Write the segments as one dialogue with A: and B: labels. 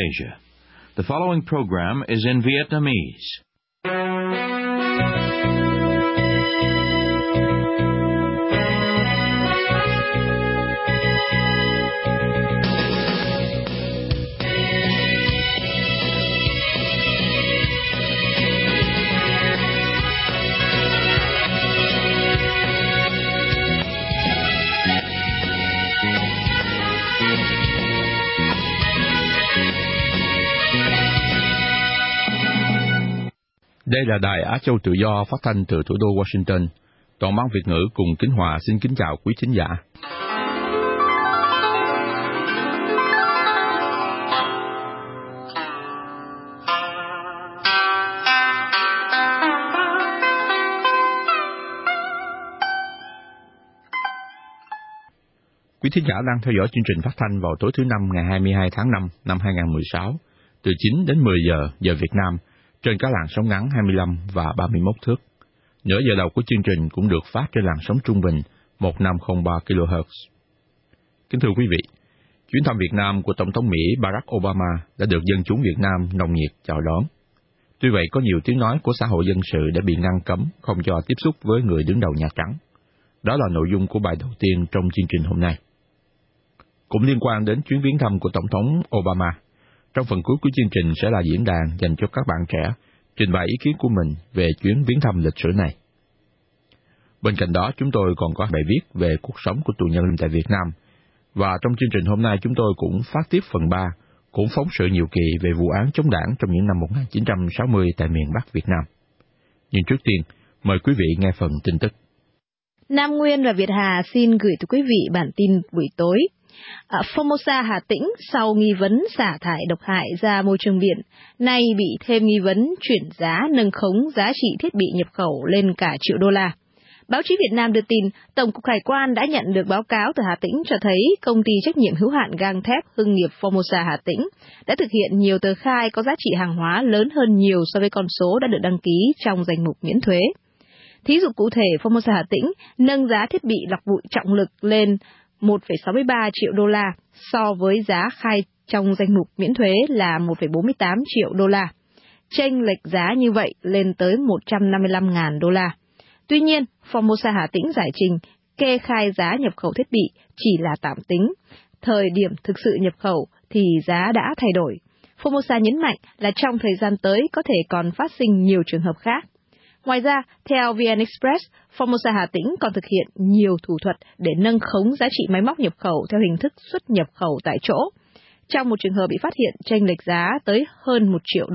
A: Asia. The following program is in Vietnamese.
B: Đây là Đài Á Châu Tự Do phát thanh từ thủ đô Washington. Toàn ban Việt ngữ cùng Kính Hòa xin kính chào quý thính giả. Quý thính giả đang theo dõi chương trình phát thanh vào tối thứ Năm ngày 22 tháng 5 năm 2016, từ 9 đến 10 giờ Việt Nam, trên các làn sóng ngắn 25 và 31 thước. Nửa giờ đầu của chương trình cũng được phát trên làn sóng trung bình 1503 kHz. Kính thưa quý vị, chuyến thăm Việt Nam của Tổng thống Mỹ Barack Obama đã được dân chúng Việt Nam nồng nhiệt chào đón. Tuy vậy, có nhiều tiếng nói của xã hội dân sự đã bị ngăn cấm không cho tiếp xúc với người đứng đầu Nhà Trắng. Đó là nội dung của bài đầu tiên trong chương trình hôm nay. Cũng liên quan đến chuyến viếng thăm của Tổng thống Obama, trong phần cuối của chương trình sẽ là diễn đàn dành cho các bạn trẻ trình bày ý kiến của mình về chuyến viếng thăm lịch sử này. Bên cạnh đó, chúng tôi còn có bài viết về cuộc sống của tù nhân tại Việt Nam. Và trong chương trình hôm nay, chúng tôi cũng phát tiếp phần 3, cũng phóng sự nhiều kỳ về vụ án chống đảng trong những năm 1960 tại miền Bắc Việt Nam. Nhưng trước tiên, mời quý vị nghe phần tin tức.
C: Nam Nguyên và Việt Hà xin gửi tới quý vị bản tin buổi tối. Formosa Hà Tĩnh sau nghi vấn xả thải độc hại ra môi trường biển, nay bị thêm nghi vấn chuyển giá nâng khống giá trị thiết bị nhập khẩu lên cả $1 triệu. Báo chí Việt Nam đưa tin, Tổng cục Hải quan đã nhận được báo cáo từ Hà Tĩnh cho thấy công ty trách nhiệm hữu hạn gang thép Hưng nghiệp Formosa Hà Tĩnh đã thực hiện nhiều tờ khai có giá trị hàng hóa lớn hơn nhiều so với con số đã được đăng ký trong danh mục miễn thuế. Thí dụ cụ thể, Formosa Hà Tĩnh nâng giá thiết bị lọc bụi trọng lực lên $1,63 triệu so với giá khai trong danh mục miễn thuế là $1,48 triệu. Chênh lệch giá như vậy lên tới $155.000. Tuy nhiên, Formosa Hà Tĩnh giải trình kê khai giá nhập khẩu thiết bị chỉ là tạm tính. Thời điểm thực sự nhập khẩu thì giá đã thay đổi. Formosa nhấn mạnh là trong thời gian tới có thể còn phát sinh nhiều trường hợp khác. Ngoài ra, theo VN Express, Formosa Hà Tĩnh còn thực hiện nhiều thủ thuật để nâng khống giá trị máy móc nhập khẩu theo hình thức xuất nhập khẩu tại chỗ. Trong một trường hợp bị phát hiện chênh lệch giá tới hơn $1 triệu.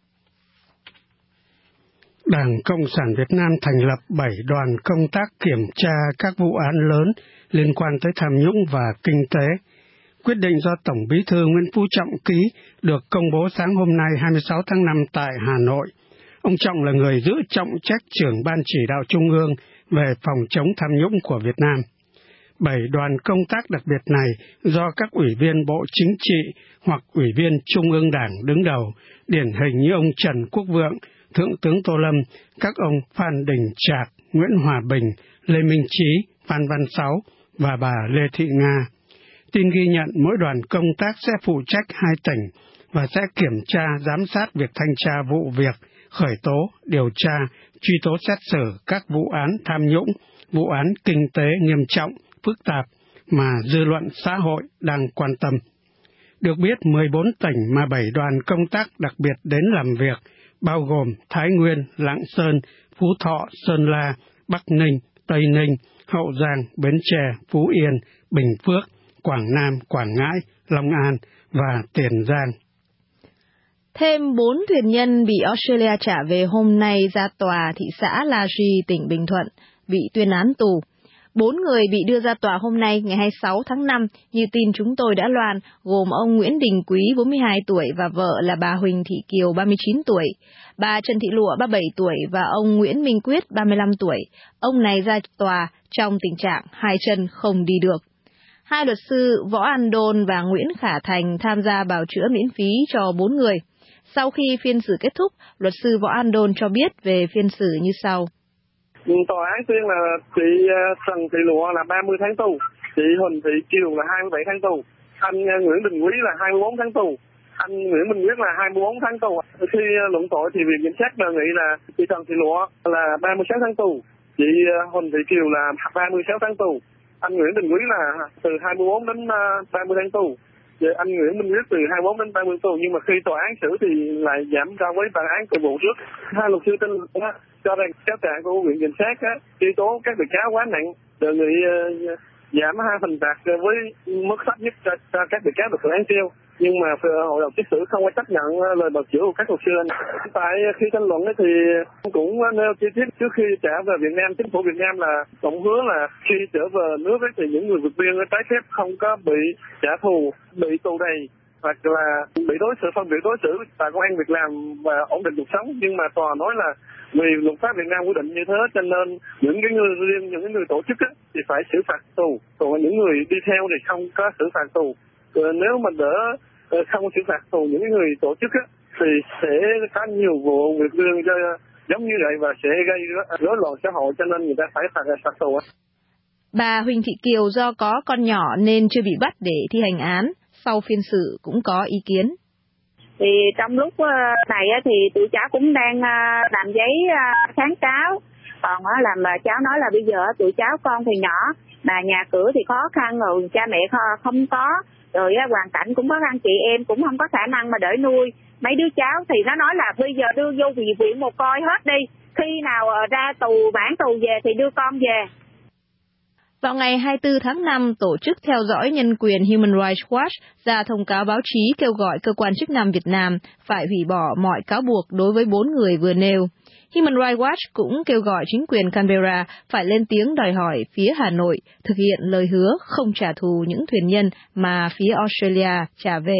D: Đảng Cộng sản Việt Nam thành lập 7 đoàn công tác kiểm tra các vụ án lớn liên quan tới tham nhũng và kinh tế. Quyết định do Tổng Bí thư Nguyễn Phú Trọng ký được công bố sáng hôm nay 26 tháng 5 tại Hà Nội. Ông Trọng là người giữ trọng trách trưởng Ban Chỉ đạo Trung ương về phòng chống tham nhũng của Việt Nam. 7 đoàn công tác đặc biệt này do các ủy viên Bộ Chính trị hoặc ủy viên Trung ương Đảng đứng đầu, điển hình như ông Trần Quốc Vượng, Thượng tướng Tô Lâm, các ông Phan Đình Trạc, Nguyễn Hòa Bình, Lê Minh Trí, Phan Văn Sáu và bà Lê Thị Nga. Tin ghi nhận mỗi đoàn công tác sẽ phụ trách 2 tỉnh và sẽ kiểm tra, giám sát việc thanh tra vụ việc, khởi tố, điều tra, truy tố xét xử các vụ án tham nhũng, vụ án kinh tế nghiêm trọng, phức tạp mà dư luận xã hội đang quan tâm. Được biết, 14 tỉnh mà 7 đoàn công tác đặc biệt đến làm việc, bao gồm Thái Nguyên, Lạng Sơn, Phú Thọ, Sơn La, Bắc Ninh, Tây Ninh, Hậu Giang, Bến Tre, Phú Yên, Bình Phước, Quảng Nam, Quảng Ngãi, Long An và Tiền Giang.
C: Thêm 4 thuyền nhân bị Australia trả về hôm nay ra tòa thị xã La Ri, tỉnh Bình Thuận, bị tuyên án tù. 4 người bị đưa ra tòa hôm nay ngày 26 tháng 5, như tin chúng tôi đã loan, gồm ông Nguyễn Đình Quý, 42 tuổi, và vợ là bà Huỳnh Thị Kiều, 39 tuổi, bà Trần Thị Lụa, 37 tuổi, và ông Nguyễn Minh Quyết, 35 tuổi. Ông này ra tòa trong tình trạng hai chân không đi được. 2 luật sư Võ An Đôn và Nguyễn Khả Thành tham gia bào chữa miễn phí cho 4 người. Sau khi phiên xử kết thúc, luật sư Võ An Đôn cho biết về phiên xử như sau.
E: Tòa án tuyên là chị Trần Thị Lụa là 30 tháng tù, chị Huỳnh Thị Kiều là 27 tháng tù, anh Nguyễn Đình Quý là 24 tháng tù, Anh Nguyễn Minh Quyết là 24 tháng tù. Khi luận tội thì viện kiểm sát đề nghị là chị Trần Thị Lụa là 36 tháng tù, chị Huỳnh Thị Kiều là 36 tháng tù, anh Nguyễn Đình Quý là từ 24 đến 30 tháng tù, anh Nguyễn Minh Quyết từ 24 đến 30 tù. Nhưng mà khi tòa án xử thì lại giảm so với bản án từ vụ trước. Hai luật sư tin cho rằng cáo trạng của viện kiểm sát truy tố các bị cáo quá nặng, đề nghị giảm 2 hình phạt với mức thấp nhất cho các bị cáo được hưởng án treo. Nhưng mà hội đồng xét xử không có chấp nhận lời bào chữa của các luật sư. Tại khi tranh luận thì cũng nêu chi tiết trước khi trả về Việt Nam, chính phủ Việt Nam là tổng hứa là khi trở về nước thì những người vượt biên trái phép không có bị trả thù, bị tù đầy hoặc là bị phân biệt đối xử tại công ăn việc làm và ổn định cuộc sống. Nhưng mà tòa nói là vì luật pháp Việt Nam quy định như thế cho nên những người tổ chức thì phải xử phạt tù, còn những người đi theo thì không có xử phạt tù. Nếu mà đỡ không xử phạt tù những người tổ chức thì sẽ có nhiều vụ việc lương giống như vậy và sẽ gây rối loạn xã hội, cho nên người ta phải phạt tù.
C: Bà Huỳnh Thị Kiều do có con nhỏ nên chưa bị bắt để thi hành án, sau phiên xử cũng có ý kiến.
F: Thì trong lúc này thì tụi cháu cũng đang làm giấy kháng cáo, còn làm cháu nói là bây giờ tụi cháu con thì nhỏ, mà nhà cửa thì khó khăn rồi, cha mẹ không có, rồi hoàn cảnh cũng khó khăn, chị em cũng không có khả năng mà để nuôi mấy đứa cháu, thì nó nói là bây giờ đưa vô viện mồ côi hết đi, khi nào ra tù bản tù về thì đưa con về.
C: Vào ngày 24 tháng 5, Tổ chức theo dõi nhân quyền Human Rights Watch ra thông cáo báo chí kêu gọi cơ quan chức năng Việt Nam phải hủy bỏ mọi cáo buộc đối với 4 người vừa nêu. Human Rights Watch cũng kêu gọi chính quyền Canberra phải lên tiếng đòi hỏi phía Hà Nội thực hiện lời hứa không trả thù những thuyền nhân mà phía Australia trả về.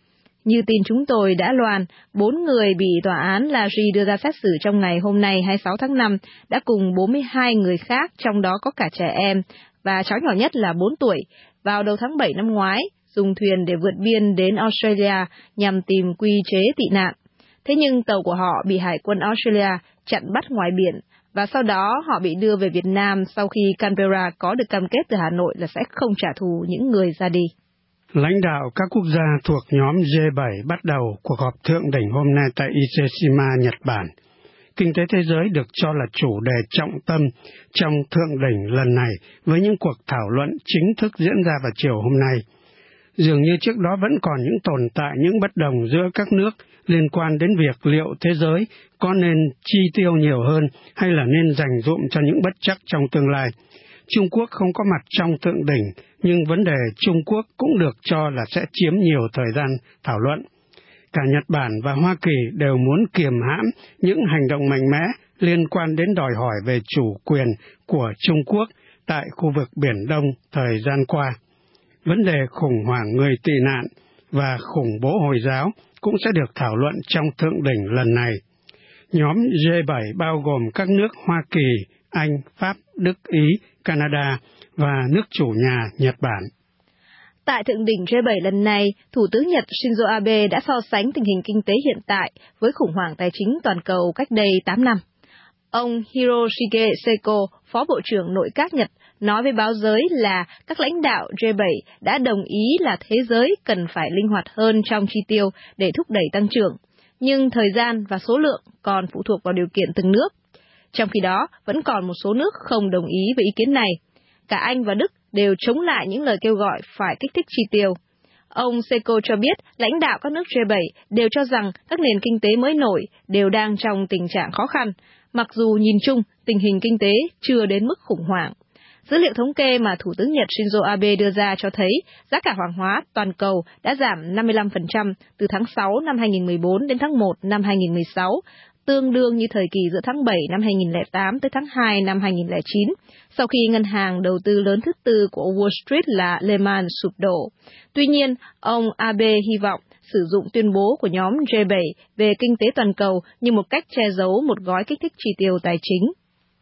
C: Như tin chúng tôi đã loan, 4 người bị tòa án La Ri đưa ra xét xử trong ngày hôm nay 26 tháng 5 đã cùng 42 người khác, trong đó có cả trẻ em, và cháu nhỏ nhất là 4 tuổi, vào đầu tháng 7 năm ngoái, dùng thuyền để vượt biên đến Australia nhằm tìm quy chế tị nạn. Thế nhưng tàu của họ bị Hải quân Australia chặn bắt ngoài biển, và sau đó họ bị đưa về Việt Nam sau khi Canberra có được cam kết từ Hà Nội là sẽ không trả thù những người ra đi.
D: Lãnh đạo các quốc gia thuộc nhóm G7 bắt đầu cuộc họp thượng đỉnh hôm nay tại Ise-shima, Nhật Bản. Kinh tế thế giới được cho là chủ đề trọng tâm trong thượng đỉnh lần này với những cuộc thảo luận chính thức diễn ra vào chiều hôm nay. Dường như trước đó vẫn còn những tồn tại những bất đồng giữa các nước liên quan đến việc liệu thế giới có nên chi tiêu nhiều hơn hay là nên dành dụm cho những bất trắc trong tương lai. Trung Quốc không có mặt trong thượng đỉnh, nhưng vấn đề Trung Quốc cũng được cho là sẽ chiếm nhiều thời gian thảo luận. Cả Nhật Bản và Hoa Kỳ đều muốn kiềm hãm những hành động mạnh mẽ liên quan đến đòi hỏi về chủ quyền của Trung Quốc tại khu vực Biển Đông thời gian qua. Vấn đề khủng hoảng người tị nạn và khủng bố Hồi giáo cũng sẽ được thảo luận trong thượng đỉnh lần này. Nhóm G7 bao gồm các nước Hoa Kỳ, Anh, Pháp, Đức, Ý, Canada và nước chủ nhà Nhật Bản.
C: Tại thượng đỉnh G7 lần này, Thủ tướng Nhật Shinzo Abe đã so sánh tình hình kinh tế hiện tại với khủng hoảng tài chính toàn cầu cách đây 8 năm. Ông Hiroshige Seiko, Phó Bộ trưởng Nội các Nhật, nói với báo giới là các lãnh đạo G7 đã đồng ý là thế giới cần phải linh hoạt hơn trong chi tiêu để thúc đẩy tăng trưởng, nhưng thời gian và số lượng còn phụ thuộc vào điều kiện từng nước. Trong khi đó, vẫn còn một số nước không đồng ý với ý kiến này. Cả Anh và Đức đều chống lại những lời kêu gọi phải kích thích chi tiêu. Ông Seiko cho biết lãnh đạo các nước G7 đều cho rằng các nền kinh tế mới nổi đều đang trong tình trạng khó khăn, mặc dù nhìn chung tình hình kinh tế chưa đến mức khủng hoảng. Dữ liệu thống kê mà Thủ tướng Nhật Shinzo Abe đưa ra cho thấy giá cả hàng hóa toàn cầu đã giảm 55% từ tháng 6 năm 2014 đến tháng 1 năm 2016, tương đương như thời kỳ giữa tháng 7 năm 2008 tới tháng 2 năm 2009, sau khi ngân hàng đầu tư lớn thứ tư của Wall Street là Lehman sụp đổ. Tuy nhiên, ông Abe hy vọng sử dụng tuyên bố của nhóm G7 về kinh tế toàn cầu như một cách che giấu một gói kích thích chi tiêu tài chính.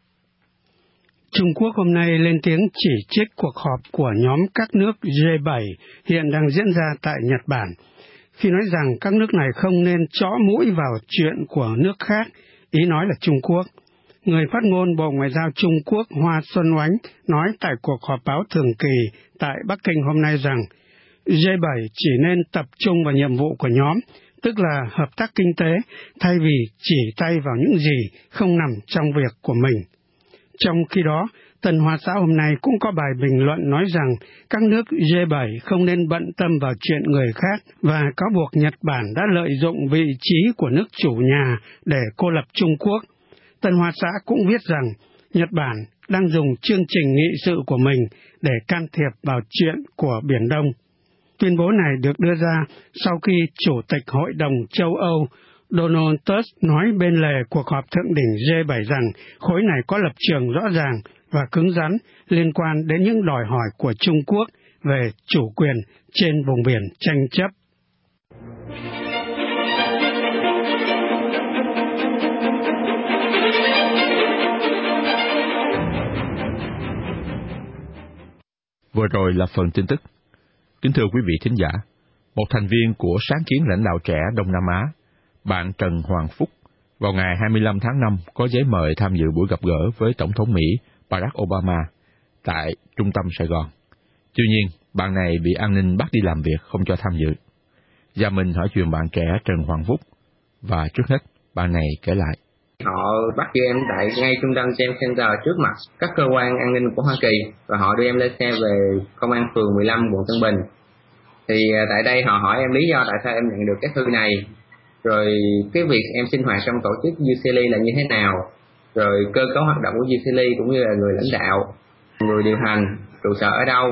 D: Trung Quốc hôm nay lên tiếng chỉ trích cuộc họp của nhóm các nước G7 hiện đang diễn ra tại Nhật Bản, khi nói rằng các nước này không nên chõ mũi vào chuyện của nước khác, ý nói là Trung Quốc. Người phát ngôn Bộ Ngoại giao Trung Quốc Hoa Xuân Oánh nói tại cuộc họp báo thường kỳ tại Bắc Kinh hôm nay rằng G7 chỉ nên tập trung vào nhiệm vụ của nhóm, tức là hợp tác kinh tế, thay vì chỉ tay vào những gì không nằm trong việc của mình. Trong khi đó, Tân Hoa Xã hôm nay cũng có bài bình luận nói rằng các nước G7 không nên bận tâm vào chuyện người khác và cáo buộc Nhật Bản đã lợi dụng vị trí của nước chủ nhà để cô lập Trung Quốc. Tân Hoa Xã cũng viết rằng Nhật Bản đang dùng chương trình nghị sự của mình để can thiệp vào chuyện của Biển Đông. Tuyên bố này được đưa ra sau khi Chủ tịch Hội đồng châu Âu Donald Tusk nói bên lề cuộc họp thượng đỉnh G7 rằng khối này có lập trường rõ ràng và cứng rắn liên quan đến những đòi hỏi của Trung Quốc về chủ quyền trên vùng biển tranh chấp.
B: Vừa rồi là phần tin tức. Kính thưa quý vị thính giả, một thành viên của sáng kiến lãnh đạo trẻ Đông Nam Á, bạn Trần Hoàng Phúc, vào ngày 25 tháng 5 có giấy mời tham dự buổi gặp gỡ với Tổng thống Mỹ Barack Obama tại trung tâm Sài Gòn. Tuy nhiên, bạn này bị an ninh bắt đi làm việc không cho tham dự. Và mình hỏi chuyện bạn trẻ Trần Hoàng Phúc, và trước hết, bạn này kể lại.
G: Họ bắt giữ em tại ngay trung tâm James Center trước mặt các cơ quan an ninh của Hoa Kỳ và họ đưa em lên xe về công an phường 15 quận Tân Bình. Thì tại đây họ hỏi em lý do tại sao em nhận được cái thư này, rồi cái việc em sinh hoạt trong tổ chức UCLA là như thế nào, rồi cơ cấu hoạt động của UCLA cũng như là người lãnh đạo, người điều hành, trụ sở ở đâu,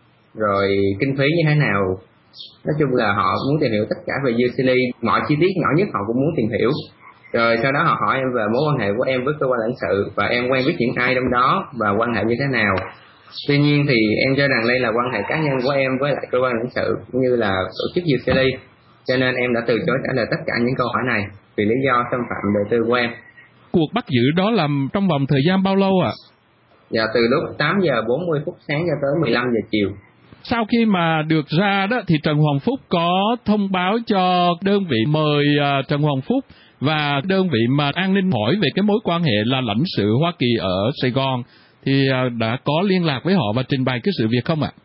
G: rồi kinh phí như thế nào. Nói chung là họ muốn tìm hiểu tất cả về UCLA, mọi chi tiết nhỏ nhất họ cũng muốn tìm hiểu. Rồi sau đó họ hỏi em về mối quan hệ của em với cơ quan lãnh sự và em quen biết những ai trong đó và quan hệ như thế nào. Tuy nhiên thì em cho rằng đây là quan hệ cá nhân của em với lại cơ quan lãnh sự cũng như là tổ chức UCLA, cho nên em đã từ chối trả lời tất cả những câu hỏi này vì lý do xâm phạm đời tư của em.
H: Cuộc bắt giữ đó làm trong vòng thời gian bao lâu ạ?
G: Dạ từ lúc 8 giờ 40 phút sáng cho tới 15 giờ chiều.
H: Sau khi mà được ra đó thì Trần Hoàng Phúc có thông báo cho đơn vị mời Trần Hoàng Phúc và đơn vị mà an ninh hỏi về cái mối quan hệ là lãnh sự Hoa Kỳ ở Sài Gòn thì đã có liên lạc với họ và trình bày cái sự việc không ạ?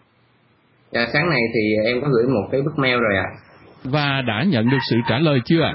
G: Dạ sáng nay thì em có gửi một cái bức mail rồi ạ.
H: Và đã nhận được sự trả lời chưa ạ?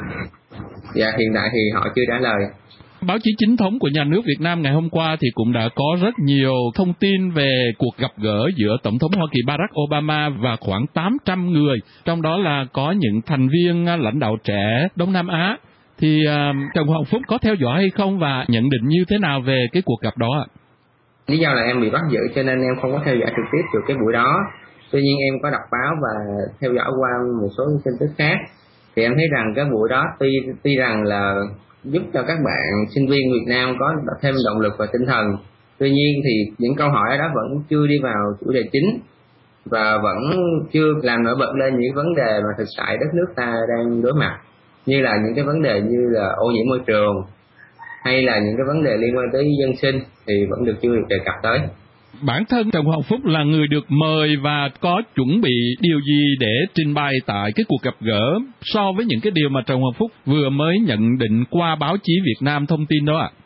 G: Dạ hiện tại thì họ chưa trả lời.
H: Báo chí chính thống của nhà nước Việt Nam ngày hôm qua thì cũng đã có rất nhiều thông tin về cuộc gặp gỡ giữa Tổng thống Hoa Kỳ Barack Obama và khoảng 800 người, trong đó là có những thành viên lãnh đạo trẻ Đông Nam Á. Thì Trần Hoàng Phúc có theo dõi hay không và nhận định như thế nào về cái cuộc gặp đó ạ?
G: Lý do là em bị bắt giữ cho nên em không có theo dõi trực tiếp được cái buổi đó. Tuy nhiên em có đọc báo và theo dõi qua một số tin tức khác. Thì em thấy rằng cái buổi đó tuy rằng là giúp cho các bạn sinh viên Việt Nam có thêm động lực và tinh thần. Tuy nhiên thì những câu hỏi đó vẫn chưa đi vào chủ đề chính và vẫn chưa làm nổi bật lên những vấn đề mà thực tại đất nước ta đang đối mặt, như là những cái vấn đề như là ô nhiễm môi trường hay là những cái vấn đề liên quan tới dân sinh thì vẫn chưa được đề cập tới.
H: Bản thân Trần Hoàng Phúc là người được mời và có chuẩn bị điều gì để trình bày tại cái cuộc gặp gỡ so với những cái điều mà Trần Hoàng Phúc vừa mới nhận định qua báo chí Việt Nam thông tin đó ạ?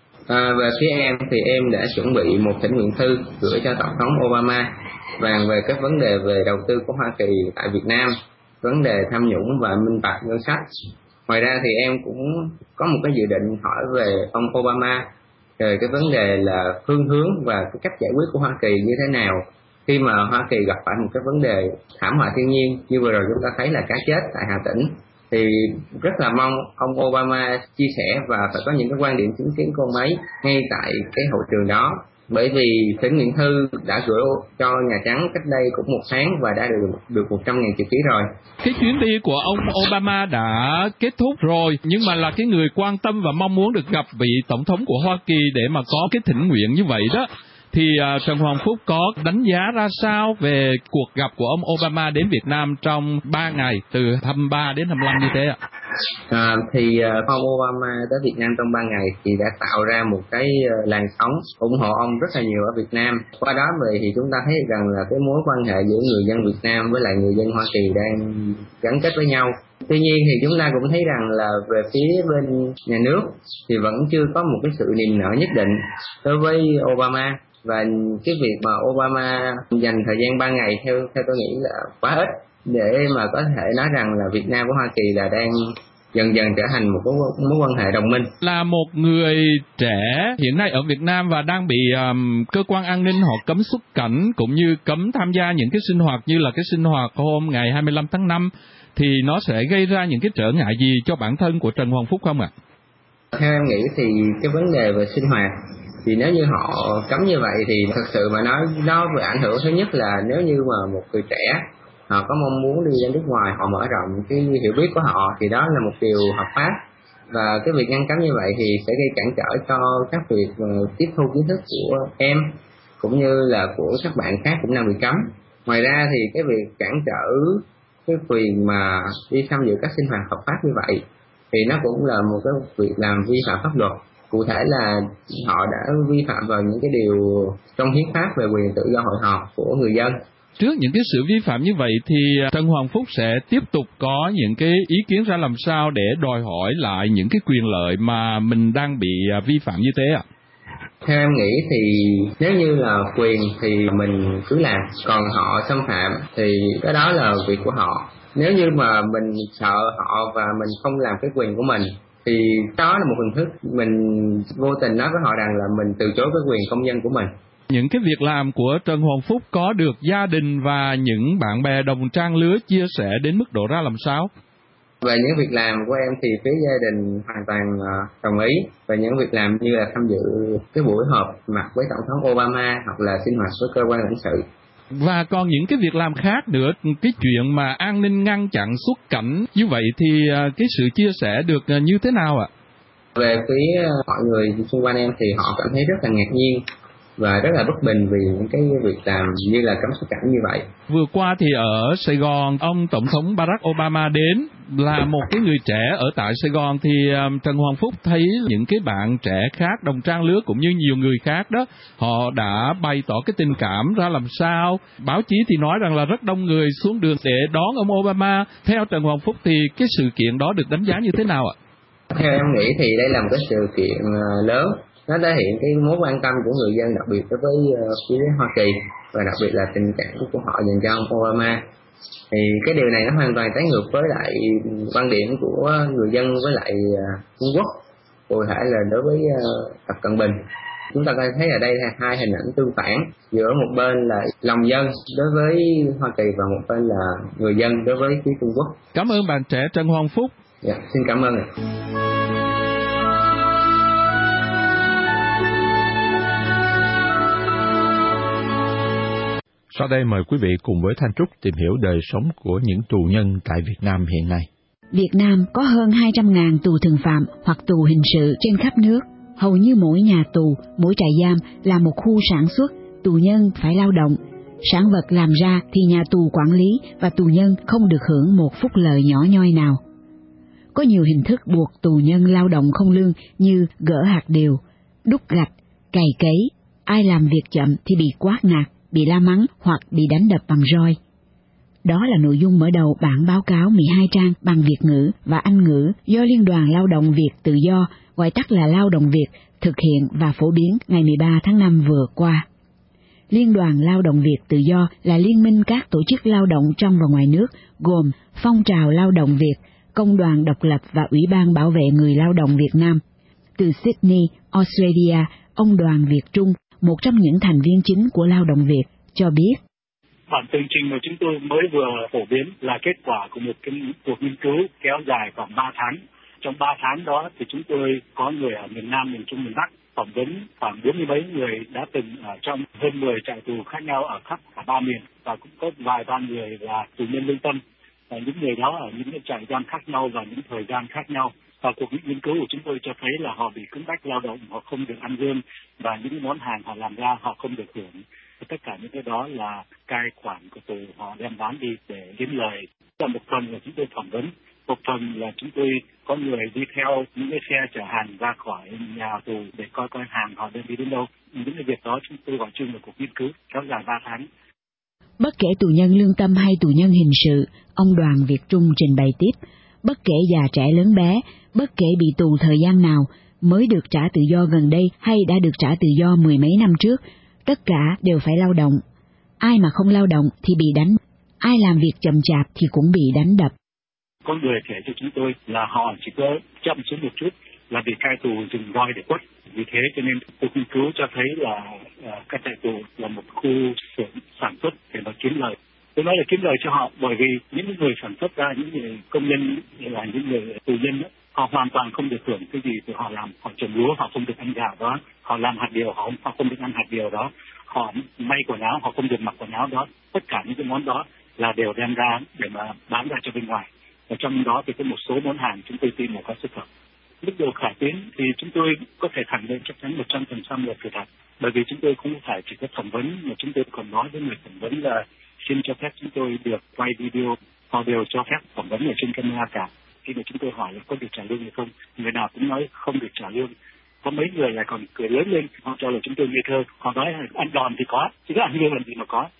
G: Về phía em thì em đã chuẩn bị một thỉnh nguyện thư gửi cho Tổng thống Obama bàn về các vấn đề về đầu tư của Hoa Kỳ tại Việt Nam, vấn đề tham nhũng và minh bạch ngân sách. Ngoài ra thì em cũng có một cái dự định hỏi về ông Obama về cái vấn đề là phương hướng và cái cách giải quyết của Hoa Kỳ như thế nào khi mà Hoa Kỳ gặp phải một cái vấn đề thảm họa thiên nhiên như vừa rồi chúng ta thấy là cá chết tại Hà Tĩnh. Thì rất là mong ông Obama chia sẻ và phải có những cái quan điểm chính kiến của ông ấy ngay tại cái hội trường đó. Bởi vì thỉnh nguyện thư đã gửi cho Nhà Trắng cách đây cũng 1 tháng và đã được 100.000 chữ ký rồi.
H: Cái chuyến đi của ông Obama đã kết thúc rồi, nhưng mà là cái người quan tâm và mong muốn được gặp vị Tổng thống của Hoa Kỳ để mà có cái thỉnh nguyện như vậy đó. Thì Trần Hoàng Phúc có đánh giá ra sao về cuộc gặp của ông Obama đến Việt Nam trong 3 ngày, từ 23 đến 25 như thế ạ?
G: Thì ông Obama tới Việt Nam trong 3 ngày thì đã tạo ra một cái làn sóng ủng hộ ông rất là nhiều ở Việt Nam. Qua đó thì chúng ta thấy rằng là cái mối quan hệ giữa người dân Việt Nam với lại người dân Hoa Kỳ đang gắn kết với nhau. Tuy nhiên thì chúng ta cũng thấy rằng là về phía bên nhà nước thì vẫn chưa có một cái sự niềm nở nhất định đối với Obama. Và cái việc mà Obama dành thời gian 3 ngày theo tôi nghĩ là quá ít để mà có thể nói rằng là Việt Nam với Hoa Kỳ là đang dần dần trở thành một mối quan hệ đồng minh. Là
H: một người trẻ hiện nay ở Việt Nam và đang bị cơ quan an ninh họ cấm xuất cảnh cũng như cấm tham gia những cái sinh hoạt như là cái sinh hoạt hôm ngày 25 tháng 5 thì nó sẽ gây ra những cái trở ngại gì cho bản thân của Trần Hoàng Phúc không ạ?
G: Theo em nghĩ thì cái vấn đề về sinh hoạt thì nếu như họ cấm như vậy thì thật sự mà nói nó về ảnh hưởng thứ nhất là nếu như mà một người trẻ họ có mong muốn đi ra nước ngoài, họ mở rộng cái hiểu biết của họ thì đó là một điều hợp pháp, và cái việc ngăn cấm như vậy thì sẽ gây cản trở cho các việc tiếp thu kiến thức của em cũng như là của các bạn khác cũng đang bị cấm. Ngoài ra thì cái việc cản trở cái quyền mà đi tham dự các sinh hoạt hợp pháp như vậy thì nó cũng là một cái việc làm vi phạm pháp luật. Cụ thể là họ đã vi phạm vào những cái điều trong hiến pháp về quyền tự do hội họp của người dân.
H: Trước những cái sự vi phạm như vậy thì Trần Hoàng Phúc sẽ tiếp tục có những cái ý kiến ra làm sao để đòi hỏi lại những cái quyền lợi mà mình đang bị vi phạm như thế ạ?
G: Theo em nghĩ thì nếu như là quyền thì mình cứ làm, còn họ xâm phạm thì cái đó là việc của họ. Nếu như mà mình sợ họ và mình không làm cái quyền của mình thì đó là một hình thức mình vô tình nói với họ rằng là mình từ chối cái quyền công dân của mình.
H: Những cái việc làm của Trần Hoàng Phúc có được gia đình và những bạn bè đồng trang lứa chia sẻ đến mức độ ra làm sao?
G: Về những việc làm của em thì phía gia đình hoàn toàn đồng ý. Về những việc làm như là tham dự cái buổi họp mặt với Tổng thống Obama hoặc là sinh hoạt với cơ quan lãnh sự.
H: Và còn những cái việc làm khác nữa, cái chuyện mà an ninh ngăn chặn xuất cảnh như vậy thì cái sự chia sẻ được như thế nào ạ?
G: Về phía mọi người xung quanh em thì họ cảm thấy rất là ngạc nhiên và rất là bất bình vì những cái việc làm như là cấm xuất cảnh như vậy.
H: Vừa qua thì ở Sài Gòn, ông Tổng thống Barack Obama đến là một cái người trẻ ở tại Sài Gòn thì Trần Hoàng Phúc thấy những cái bạn trẻ khác đồng trang lứa cũng như nhiều người khác đó, họ đã bày tỏ cái tình cảm ra làm sao. Báo chí thì nói rằng là rất đông người xuống đường để đón ông Obama. Theo Trần Hoàng Phúc thì cái sự kiện đó được đánh giá như thế nào ạ?
G: Theo em nghĩ thì đây là một cái sự kiện lớn. Nó thể hiện cái mối quan tâm của người dân, đặc biệt đối với phía Hoa Kỳ và đặc biệt là tình cảm của họ dành cho ông Obama. Thì cái điều này nó hoàn toàn trái ngược với lại quan điểm của người dân với lại Trung Quốc, cụ thể là đối với Tập Cận Bình. Chúng ta có thể thấy ở đây là hai hình ảnh tương phản, giữa một bên là lòng dân đối với Hoa Kỳ và một bên là người dân đối với phía Trung Quốc.
H: Cảm ơn bạn trẻ Trần Hoàng Phúc.
G: Dạ, xin cảm ơn ạ.
B: Sau đây mời quý vị cùng với Thanh Trúc tìm hiểu đời sống của những tù nhân tại Việt Nam hiện nay.
I: Việt Nam có hơn 200.000 tù thường phạm hoặc tù hình sự trên khắp nước. Hầu như mỗi nhà tù, mỗi trại giam là một khu sản xuất, tù nhân phải lao động. Sản vật làm ra thì nhà tù quản lý và tù nhân không được hưởng một phúc lợi nhỏ nhoi nào. Có nhiều hình thức buộc tù nhân lao động không lương như gỡ hạt điều, đúc gạch, cày cấy. Ai làm việc chậm thì bị quát nạt, bị la mắng hoặc bị đánh đập bằng roi. Đó là nội dung mở đầu bản báo cáo 12 trang bằng Việt ngữ và Anh ngữ do Liên đoàn Lao động Việt Tự do, gọi tắt là Lao động Việt, thực hiện và phổ biến ngày 13 tháng 5 vừa qua. Liên đoàn Lao động Việt Tự do là liên minh các tổ chức lao động trong và ngoài nước, gồm Phong trào Lao động Việt, Công đoàn Độc lập và Ủy ban Bảo vệ người lao động Việt Nam. Từ Sydney, Australia, ông Đoàn Việt Trung, một trong những thành viên chính của Lao động Việt, cho biết.
J: Bản tường trình mà chúng tôi mới vừa phổ biến là kết quả của một cuộc nghiên cứu kéo dài khoảng 3 tháng. Trong 3 tháng đó thì chúng tôi có người ở miền Nam, miền Trung, miền Bắc, phỏng vấn khoảng 40 mấy người đã từng ở trong hơn 10 trại tù khác nhau ở khắp cả 3 miền, và cũng có vài ba người là tù nhân lương tâm. Và những người đó ở những cái trại giam khác nhau và những thời gian khác nhau. Và cuộc nghiên cứu của chúng tôi cho thấy là họ bị cưỡng bách lao động, họ không được ăn lương và những món hàng họ làm ra họ không được hưởng. Tất cả những cái đó là cai quản của tù họ đem bán đi để kiếm lời. Và một phần là chúng tôi phỏng vấn, một phần là chúng tôi có người đi theo những cái xe chở hàng ra khỏi nhà tù để coi hàng họ đem đi đến đâu. Những cái việc đó chúng tôi gọi chung là cuộc nghiên cứu kéo dài 3 tháng.
I: Bất kể tù nhân lương tâm hay tù nhân hình sự, ông Đoàn Việt Trung trình bày tiếp, bất kể già trẻ lớn bé, bất kể bị tù thời gian nào, mới được trả tự do gần đây hay đã được trả tự do mười mấy năm trước, tất cả đều phải lao động. Ai mà không lao động thì bị đánh, ai làm việc chậm chạp thì cũng bị đánh đập.
J: Có người kể cho chúng tôi là họ chỉ có chậm xuống một chút là bị cai tù dùng roi để quất. Vì thế cho nên cuộc nghiên cứu cho thấy là các trại tù là một khu xưởng sản xuất để mà kiếm lời. Tôi nói là kiếm lời cho họ bởi vì những người sản xuất ra, những người công nhân là những người tù nhân đó, họ hoàn toàn không được hưởng cái gì từ họ làm. Họ trồng lúa họ không được ăn gạo đó, họ làm hạt điều họ không được ăn hạt điều đó, họ may quần áo họ không được mặc quần áo đó. Tất cả những cái món đó là đều đem ra để mà bán ra cho bên ngoài. Và trong đó thì có một số món hàng chúng tôi tin là có xuất khẩu. Mức độ khả tín thì chúng tôi có thể khẳng định chắc chắn 100% là sự thật. Bởi vì chúng tôi không phải chỉ có phỏng vấn mà chúng tôi còn nói với người phỏng vấn là xin cho phép chúng tôi được quay video, họ đều cho phép phỏng vấn ở trên camera cả. Khi mà chúng tôi hỏi là có được trả lương hay không, người nào cũng nói không được trả lương. Có mấy người lại còn cười lớn lên, họ cho là chúng tôi ngây thơ. Họ nói là ăn đòn thì có, chứ ăn lương làm gì mà có.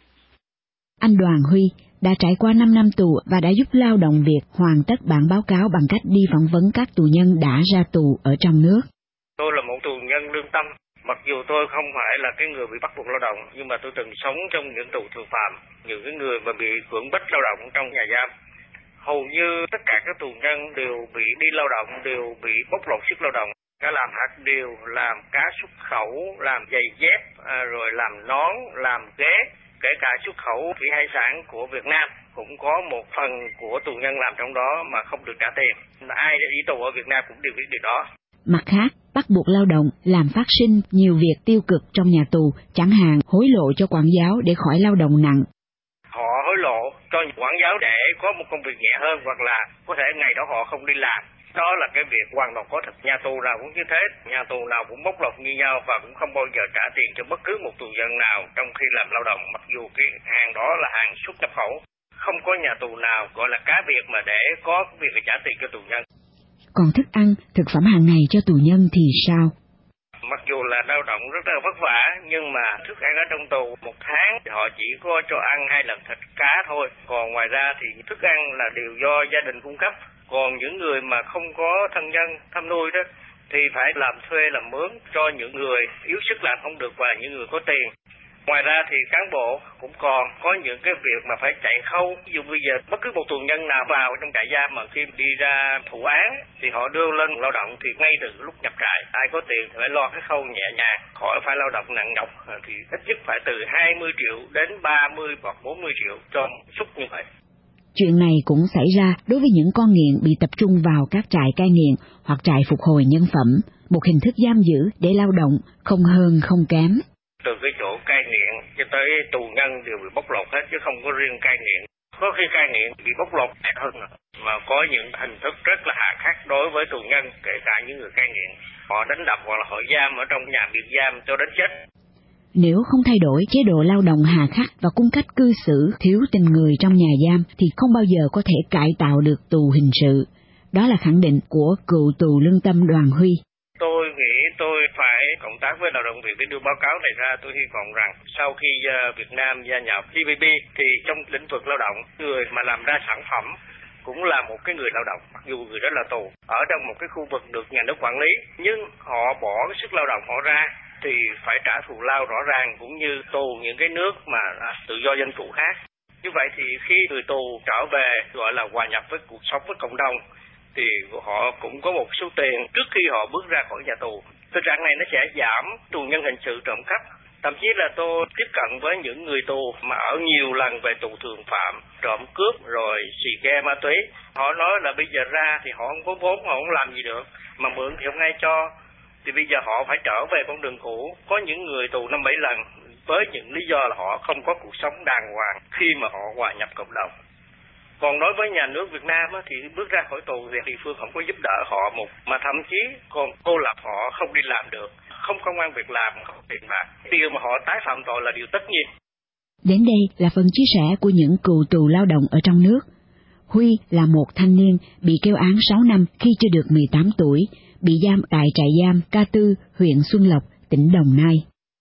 I: Anh Đoàn Huy đã trải qua 5 năm tù và đã giúp Lao động Việt hoàn tất bản báo cáo bằng cách đi phỏng vấn các tù nhân đã ra tù ở trong nước.
K: Tôi là một tù nhân lương tâm. Mặc dù tôi không phải là cái người bị bắt buộc lao động, nhưng mà tôi từng sống trong những tù thường phạm, những cái người mà bị cưỡng bách lao động trong nhà giam. Hầu như tất cả các tù nhân đều bị đi lao động, đều bị bóc lột sức lao động. Cả làm hạt điều, làm cá xuất khẩu, làm giày dép, rồi làm nón, làm ghế. Kể cả xuất khẩu thủy hải sản của Việt Nam cũng có một phần của tù nhân làm trong đó mà không được trả tiền. Ai đi tù ở Việt Nam cũng đều biết điều đó.
I: Mặt khác, bắt buộc lao động làm phát sinh nhiều việc tiêu cực trong nhà tù, chẳng hạn hối lộ cho quản giáo để khỏi lao động nặng.
K: Họ hối lộ cho quản giáo để có một công việc nhẹ hơn, hoặc là có thể ngày đó họ không đi làm. Đó là cái việc hoàn toàn có thật. Nhà tù nào cũng như thế, nhà tù nào cũng bóc lột như nhau và cũng không bao giờ trả tiền cho bất cứ một tù nhân nào trong khi làm lao động, mặc dù cái hàng đó là hàng xuất nhập khẩu. Không có nhà tù nào gọi là cá biệt mà để có việc phải trả tiền cho tù nhân.
I: Còn thức ăn, thực phẩm hàng ngày cho tù nhân thì sao?
K: Mặc dù là lao động rất là vất vả, nhưng mà thức ăn ở trong tù một tháng thì họ chỉ có cho ăn 2 lần thịt cá thôi. Còn ngoài ra thì thức ăn là đều do gia đình cung cấp. Còn những người mà không có thân nhân thăm nuôi đó thì phải làm thuê làm mướn cho những người yếu sức làm không được và những người có tiền. Ngoài ra thì cán bộ cũng còn có những cái việc mà phải chạy khâu. Ví dụ bây giờ bất cứ một tù nhân nào vào trong trại giam mà khi đi ra thụ án thì họ đưa lên lao động thì ngay từ lúc nhập trại ai có tiền thì phải lo cái khâu nhẹ nhàng, khỏi phải lao động nặng nhọc thì ít nhất phải từ 20 triệu đến 30 hoặc 40 triệu cho suất như vậy.
I: Chuyện này cũng xảy ra đối với những con nghiện bị tập trung vào các trại cai nghiện hoặc trại phục hồi nhân phẩm, một hình thức giam giữ để lao động không hơn không kém.
K: Từ cái chỗ cai nghiện cho tới tù nhân đều bị bóc lột hết chứ không có riêng cai nghiện. Có khi cai nghiện bị bóc lột nặng hơn mà có những hình thức rất là hà khắc đối với tù nhân, kể cả những người cai nghiện. Họ đánh đập hoặc là họ giam ở trong nhà biệt giam cho đến chết.
I: Nếu không thay đổi chế độ lao động hà khắc và cung cách cư xử thiếu tình người trong nhà giam thì không bao giờ có thể cải tạo được tù hình sự. Đó là khẳng định của cựu tù lương tâm Đoàn Huy.
K: Tôi nghĩ tôi phải cộng tác với Lao động Việt để đưa báo cáo này ra. Tôi hy vọng rằng sau khi Việt Nam gia nhập TPP thì trong lĩnh vực lao động, người mà làm ra sản phẩm cũng là một cái người lao động, mặc dù người đó là tù ở trong một cái khu vực được nhà nước quản lý, nhưng họ bỏ cái sức lao động họ ra thì phải trả thù lao rõ ràng, cũng như tù những cái nước mà tự do dân chủ khác. Như vậy thì khi người tù trở về gọi là hòa nhập với cuộc sống với cộng đồng thì họ cũng có một số tiền trước khi họ bước ra khỏi nhà tù. Tình trạng này nó sẽ giảm tù nhân hình sự trộm cắp. Thậm chí là tôi tiếp cận với những người tù mà ở nhiều lần về tù thường phạm, trộm cướp rồi xì ke ma túy. Họ nói là bây giờ ra thì họ không có vốn, họ không làm gì được, mà mượn thì không ai cho. Thì bây giờ họ phải trở về con đường cũ. Có những người tù 5-7 lần với những lý do là họ không có cuộc sống đàng hoàng khi mà họ hòa nhập cộng đồng. Còn đối với nhà nước Việt Nam thì bước ra khỏi tù thì địa phương không có giúp đỡ họ mà thậm chí còn cô lập họ không đi làm được, không công ăn việc làm, không tiền bạc. Điều mà họ tái phạm tội là điều tất nhiên.
I: Đến đây là phần chia sẻ của những cựu tù lao động ở trong nước. Huy là một thanh niên bị kêu án 6 năm khi chưa được 18 tuổi, bị giam tại trại giam K4, huyện Xuân Lộc, tỉnh Đồng Nai.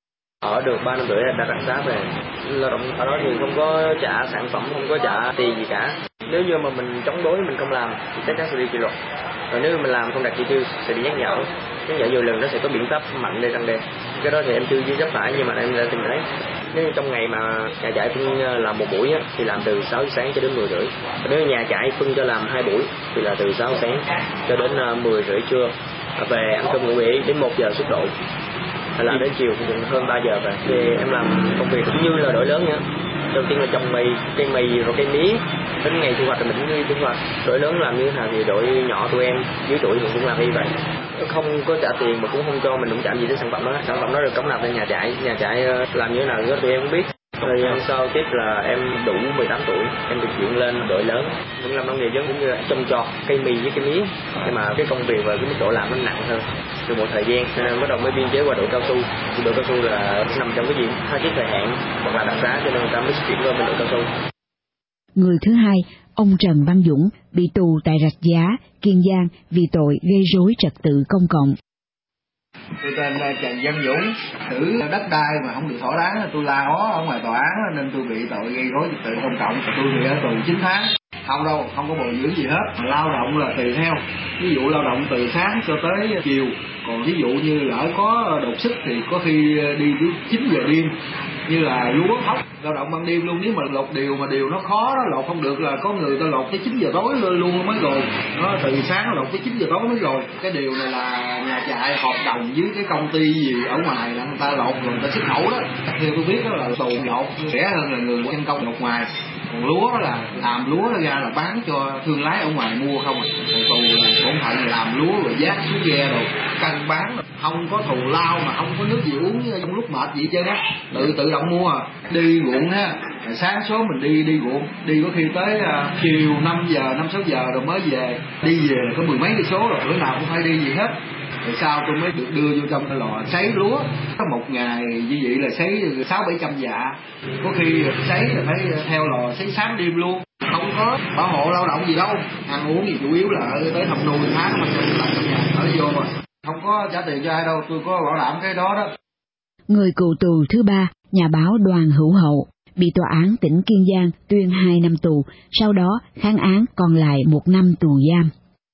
G: Ở được 3 năm rưỡi đã đặc xá về. Lao động ở đó thì không có trả sản phẩm, không có trả tiền gì cả. Nếu như mà mình chống đối, mình không làm thì chắc chắn sẽ đi kỷ luật. Rồi nếu mình làm không đạt chỉ tiêu sẽ bị nhắc nhở. Nếu giả nhiều lần nó sẽ có biện pháp mạnh để răn đe. Cái đó thì em chưa chấp phải nhưng mà em đã từng thấy. Nếu trong ngày mà nhà trại phân làm một buổi á, thì làm từ 6 giờ sáng cho đến 10 rưỡi. Nếu nhà trại phân cho làm 2 buổi thì là từ 6 giờ sáng cho đến 10 rưỡi trưa. Về ăn cơm ngủ nghỉ đến 1 giờ xuất đội. Là đến chiều cũng hơn 3 giờ về. Thì em làm công việc cũng như là đội lớn nhá. Đầu tiên là trồng cây mì rồi cây mía. Đến ngày thu hoạch là mình đi thu hoạch. Đội lớn làm như thế nào thì đội nhỏ tụi em dưới tuổi mình cũng làm như vậy. Không có trả tiền mà cũng không cho mình cũng chạm gì đến sản phẩm đó. Sản phẩm đó được cống nạp lên nhà trại làm như thế nào đó tụi em không biết. Rồi sau tiếp là em đủ 18 tuổi, em được chuyển lên đội lớn. Cũng làm nông nghiệp giống cũng như là trồng trọt cây mì với cây mía. Nhưng mà cái công việc và cái mức độ làm nó nặng hơn. Từ một thời gian cho nên bắt đầu mới biên chế qua đội cao su. Thì đội cao su là nằm trong cái diện tha thiết thời hạn hoặc là đặc xá cho nên người ta mới chuyển qua bên đội cao su.
I: Người thứ hai, ông Trần Văn Dũng bị tù tại Rạch Giá, Kiên Giang vì tội gây rối trật tự công cộng.
L: Tôi tên Trần Văn Dũng, xử đất đai mà không được thỏa đáng, tôi la ó ở ngoài tòa án nên tôi bị tội gây rối trật tự công cộng, tôi bị ở tù 9 tháng. Không có bồi dưỡng gì hết. Lao động là tùy theo, ví dụ lao động từ sáng cho tới chiều, còn ví dụ như lỡ có đột xuất thì có khi đi đến 9 giờ đêm, như là lúa thóc, lao động ban đêm luôn. Nếu mà lột điều mà điều nó khó đó, lột không được là có người ta lột tới 9 giờ tối luôn mới rồi. Nó từ sáng lột tới 9 giờ tối mới rồi. Cái điều này là nhà trại hợp đồng với cái công ty gì ở ngoài là người ta lột rồi người ta xuất khẩu đó. Theo tôi biết đó là tù lột rẻ hơn là người nhân công lột ngoài. Còn lúa đó là làm lúa ra là bán cho thương lái ở ngoài mua không à. Còn tù là bổn phận làm lúa rồi vác xuống ghe rồi cân bán, không có thù lao mà không có nước gì uống trong lúc mệt gì hết trơn á. Tự động mua à. Đi ruộng ha, sáng sớm mình đi ruộng, đi có khi tới chiều 5-6 giờ rồi mới về. Đi về là có 10 mấy cây số rồi, bữa nào cũng phải đi gì hết. Rồi sau tôi mới được đưa vô trong cái lò sấy lúa. Một ngày như vậy là sấy 600-700 dạ. Có khi sấy là phải theo lò sấy sáng đêm luôn. Không có bảo hộ lao động gì đâu. Ăn uống thì chủ yếu là tới thăm nuôi tháng mà làm trong nhà ở vô mà. Không có trả tiền cho ai đâu, tôi có bảo đảm cái đó đó.
I: Người cựu tù thứ ba, nhà báo Đoàn Hữu Hậu, bị tòa án tỉnh Kiên Giang tuyên 2 năm tù, sau đó kháng án còn lại 1 năm tù giam.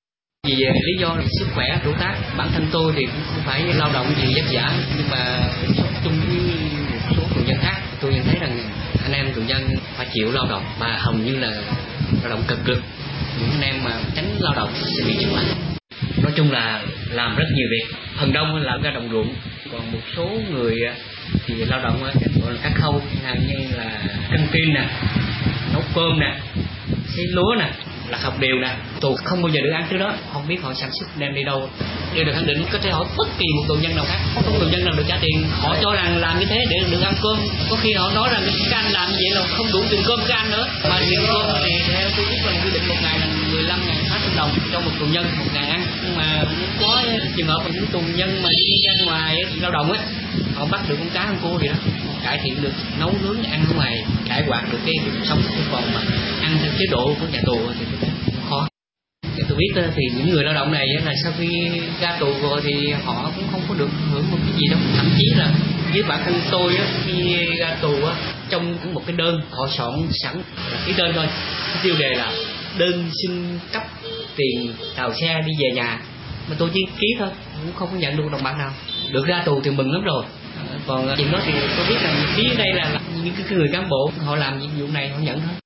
M: Vì lý do sức khỏe tuổi tác, bản thân tôi thì cũng không phải lao động gì vất vả, nhưng mà sống chung với một số tù nhân khác, tôi nhận thấy rằng anh em tù nhân phải chịu lao động mà hầu như là lao động cực lực. Những anh em mà tránh lao động sẽ bị chịu ảnh. Nói chung là làm rất nhiều việc, phần đông là ra đồng ruộng, còn một số người thì lao động gọi là các khâu như là căng tin nè, nấu cơm nè, xay lúa nè, là học đều nè. Tù không bao giờ được ăn thứ đó, không biết họ sản xuất đem đi đâu. Điều được khẳng định có thể hỏi bất kỳ một tù nhân nào khác, không tù nhân nào được trả tiền. Họ cho rằng làm như thế để được ăn cơm, có khi họ nói rằng cái anh làm như vậy là không đủ tiền cơm cho anh nữa. Mà tiền cơm thì theo tôi biết là quy định một ngày là 15.800 đồng cho một tù nhân một ngày ăn. Nhưng mà có trường hợp những tù nhân mà đi ra ngoài lao động ấy, họ bắt được con cá con cua gì đó, cải thiện được nấu nướng ăn ở ngoài, cải hoạt được cái cuộc sống của còn mà ăn theo chế độ của nhà tù thì khó. Tôi biết thì những người lao động này là sau khi ra tù rồi thì họ cũng không có được hưởng một cái gì đâu. Thậm chí là với bản thân tôi khi ra tù trong một cái đơn họ soạn sẵn cái đơn thôi, cái tiêu đề là đơn xin cấp tiền tàu xe đi về nhà, mà tôi chỉ ký thôi, cũng không có nhận được đồng bạc nào. Được ra tù thì mừng lắm rồi. Còn chuyện đó thì tôi biết là ký ở đây là những cái người cán bộ họ làm nhiệm vụ này họ nhận thôi.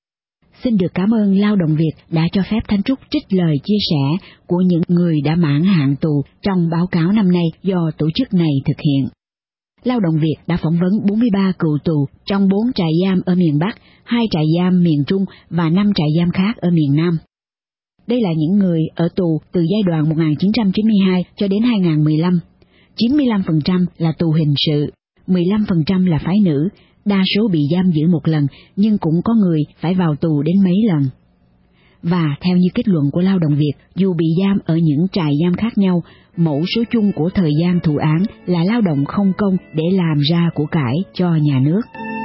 I: Xin được cảm ơn Lao động Việt đã cho phép Thanh Trúc trích lời chia sẻ của những người đã mãn hạn tù trong báo cáo năm nay do tổ chức này thực hiện. Lao động Việt đã phỏng vấn 43 cựu tù trong 4 trại giam ở miền Bắc, 2 trại giam miền Trung và 5 trại giam khác ở miền Nam. Đây là những người ở tù từ giai đoạn 1992 cho đến 2015. 95% là tù hình sự, 15% là phái nữ, đa số bị giam giữ một lần, nhưng cũng có người phải vào tù đến mấy lần. Và theo như kết luận của Lao động Việt, dù bị giam ở những trại giam khác nhau, mẫu số chung của thời gian thụ án là lao động không công để làm ra của cải cho nhà nước.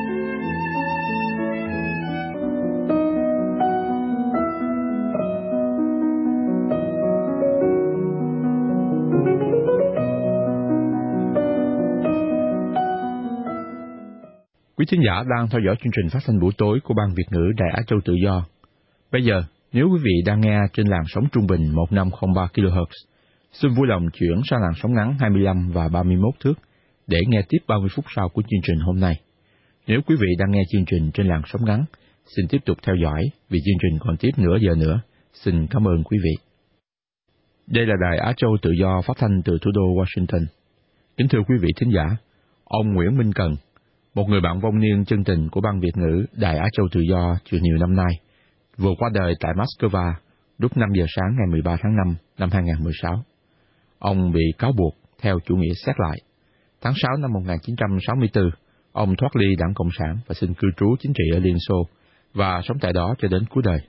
B: Quý thính giả đang theo dõi chương trình phát thanh buổi tối của Ban Việt ngữ Đài Á Châu Tự Do. Bây giờ, nếu quý vị đang nghe trên làn sóng trung bình 1503 kHz, Xin vui lòng chuyển sang làn sóng ngắn 25 và 31 thước để nghe tiếp 30 phút sau của chương trình hôm nay. Nếu quý vị đang nghe chương trình trên làn sóng ngắn, xin tiếp tục theo dõi vì chương trình còn tiếp nửa giờ nữa. Xin cảm ơn quý vị. Đây là Đài Á Châu Tự Do phát thanh từ thủ đô Washington. Kính thưa quý vị thính giả, ông Nguyễn Minh Cần, một người bạn vong niên chân tình của Ban Việt ngữ Đài Á Châu Tự Do chưa nhiều năm nay, vừa qua đời tại Moscow lúc 5 giờ sáng ngày 13 tháng 5 năm 2016. Ông bị cáo buộc theo chủ nghĩa xét lại. Tháng 6 năm 1964, ông thoát ly Đảng Cộng sản và xin cư trú chính trị ở Liên Xô và sống tại đó cho đến cuối đời.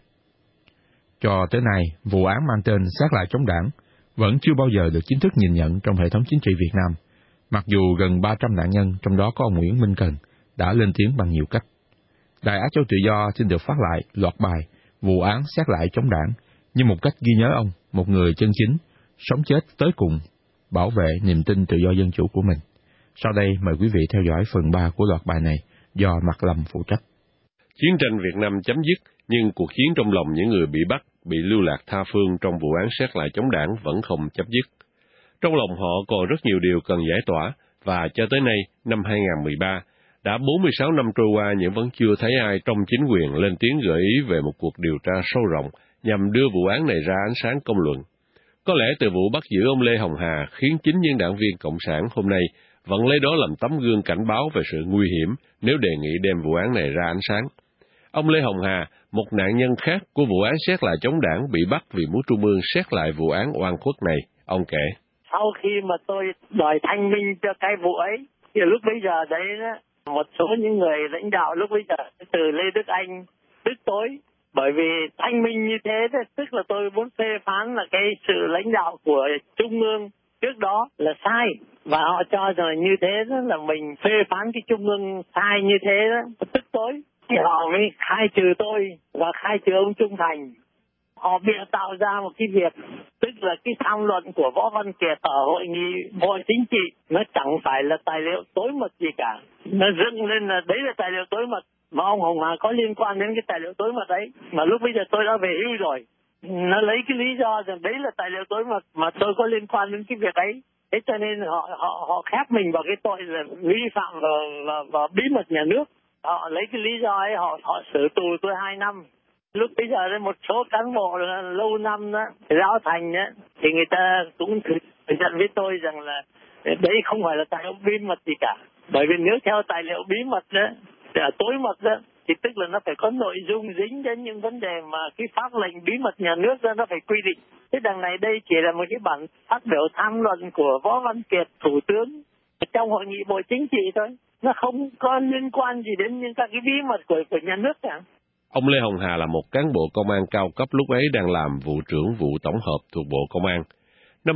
B: Cho tới nay, vụ án mang tên xét lại chống đảng vẫn chưa bao giờ được chính thức nhìn nhận trong hệ thống chính trị Việt Nam, mặc dù gần 300 nạn nhân, trong đó có ông Nguyễn Minh Cần, đã lên tiếng bằng nhiều cách. Đài Á Châu Tự Do xin được phát lại loạt bài vụ án xét lại chống đảng như một cách ghi nhớ ông, một người chân chính, sống chết tới cùng, bảo vệ niềm tin tự do dân chủ của mình. Sau đây mời quý vị theo dõi phần 3 của loạt bài này do Mạc Lâm phụ trách.
N: Chiến tranh Việt Nam chấm dứt, nhưng cuộc chiến trong lòng những người bị bắt, bị lưu lạc tha phương trong vụ án xét lại chống đảng vẫn không chấm dứt. Trong lòng họ còn rất nhiều điều cần giải tỏa, và cho tới nay, năm 2013, đã 46 năm trôi qua nhưng vẫn chưa thấy ai trong chính quyền lên tiếng gợi ý về một cuộc điều tra sâu rộng nhằm đưa vụ án này ra ánh sáng công luận. Có lẽ từ vụ bắt giữ ông Lê Hồng Hà khiến chính những đảng viên Cộng sản hôm nay vẫn lấy đó làm tấm gương cảnh báo về sự nguy hiểm nếu đề nghị đem vụ án này ra ánh sáng. Ông Lê Hồng Hà, một nạn nhân khác của vụ án xét lại chống đảng, bị bắt vì muốn Trung ương xét lại vụ án oan khuất này. Ông kể:
O: Sau khi mà tôi đòi thanh minh cho cái vụ ấy, thì lúc bấy giờ đấy một số những người lãnh đạo lúc bấy giờ từ Lê Đức Anh tức tối, bởi vì thanh minh như thế tức là tôi muốn phê phán là cái sự lãnh đạo của Trung ương trước đó là sai, và họ cho rằng như thế đó là mình phê phán cái Trung ương sai như thế đó, tức tối thì họ mới khai trừ tôi và khai trừ ông Trung Thành. Họ bịa tạo ra một cái việc, tức là cái tham luận của Võ Văn Kiệt ở hội nghị Bộ Chính trị, nó chẳng phải là tài liệu tối mật gì cả. Nó dựng lên là đấy là tài liệu tối mật, mà ông Hồng Hà có liên quan đến cái tài liệu tối mật ấy, mà lúc bây giờ tôi đã về hưu rồi. Nó lấy cái lý do rằng đấy là tài liệu tối mật mà tôi có liên quan đến cái việc ấy. Thế cho nên họ khép mình vào cái tội là vi phạm vào bí mật nhà nước. Họ lấy cái lý do ấy, họ xử tù tôi 2 năm. Lúc bây giờ một số cán bộ lâu năm đó, lão thành đó, thì người ta cũng thừa nhận với tôi rằng là đấy không phải là tài liệu bí mật gì cả. Bởi vì nếu theo tài liệu bí mật đó, tối mật đó, thì tức là nó phải có nội dung dính đến những vấn đề mà cái pháp lệnh bí mật nhà nước đó nó phải quy định. Thế đằng này đây chỉ là một cái bản phát biểu tham luận của Võ Văn Kiệt, Thủ tướng, trong hội nghị Bộ Chính trị thôi. Nó không có liên quan gì đến những các cái bí mật của nhà nước cả.
N: Ông Lê Hồng Hà là một cán bộ công an cao cấp lúc ấy đang làm vụ trưởng vụ tổng hợp thuộc Bộ Công an. Năm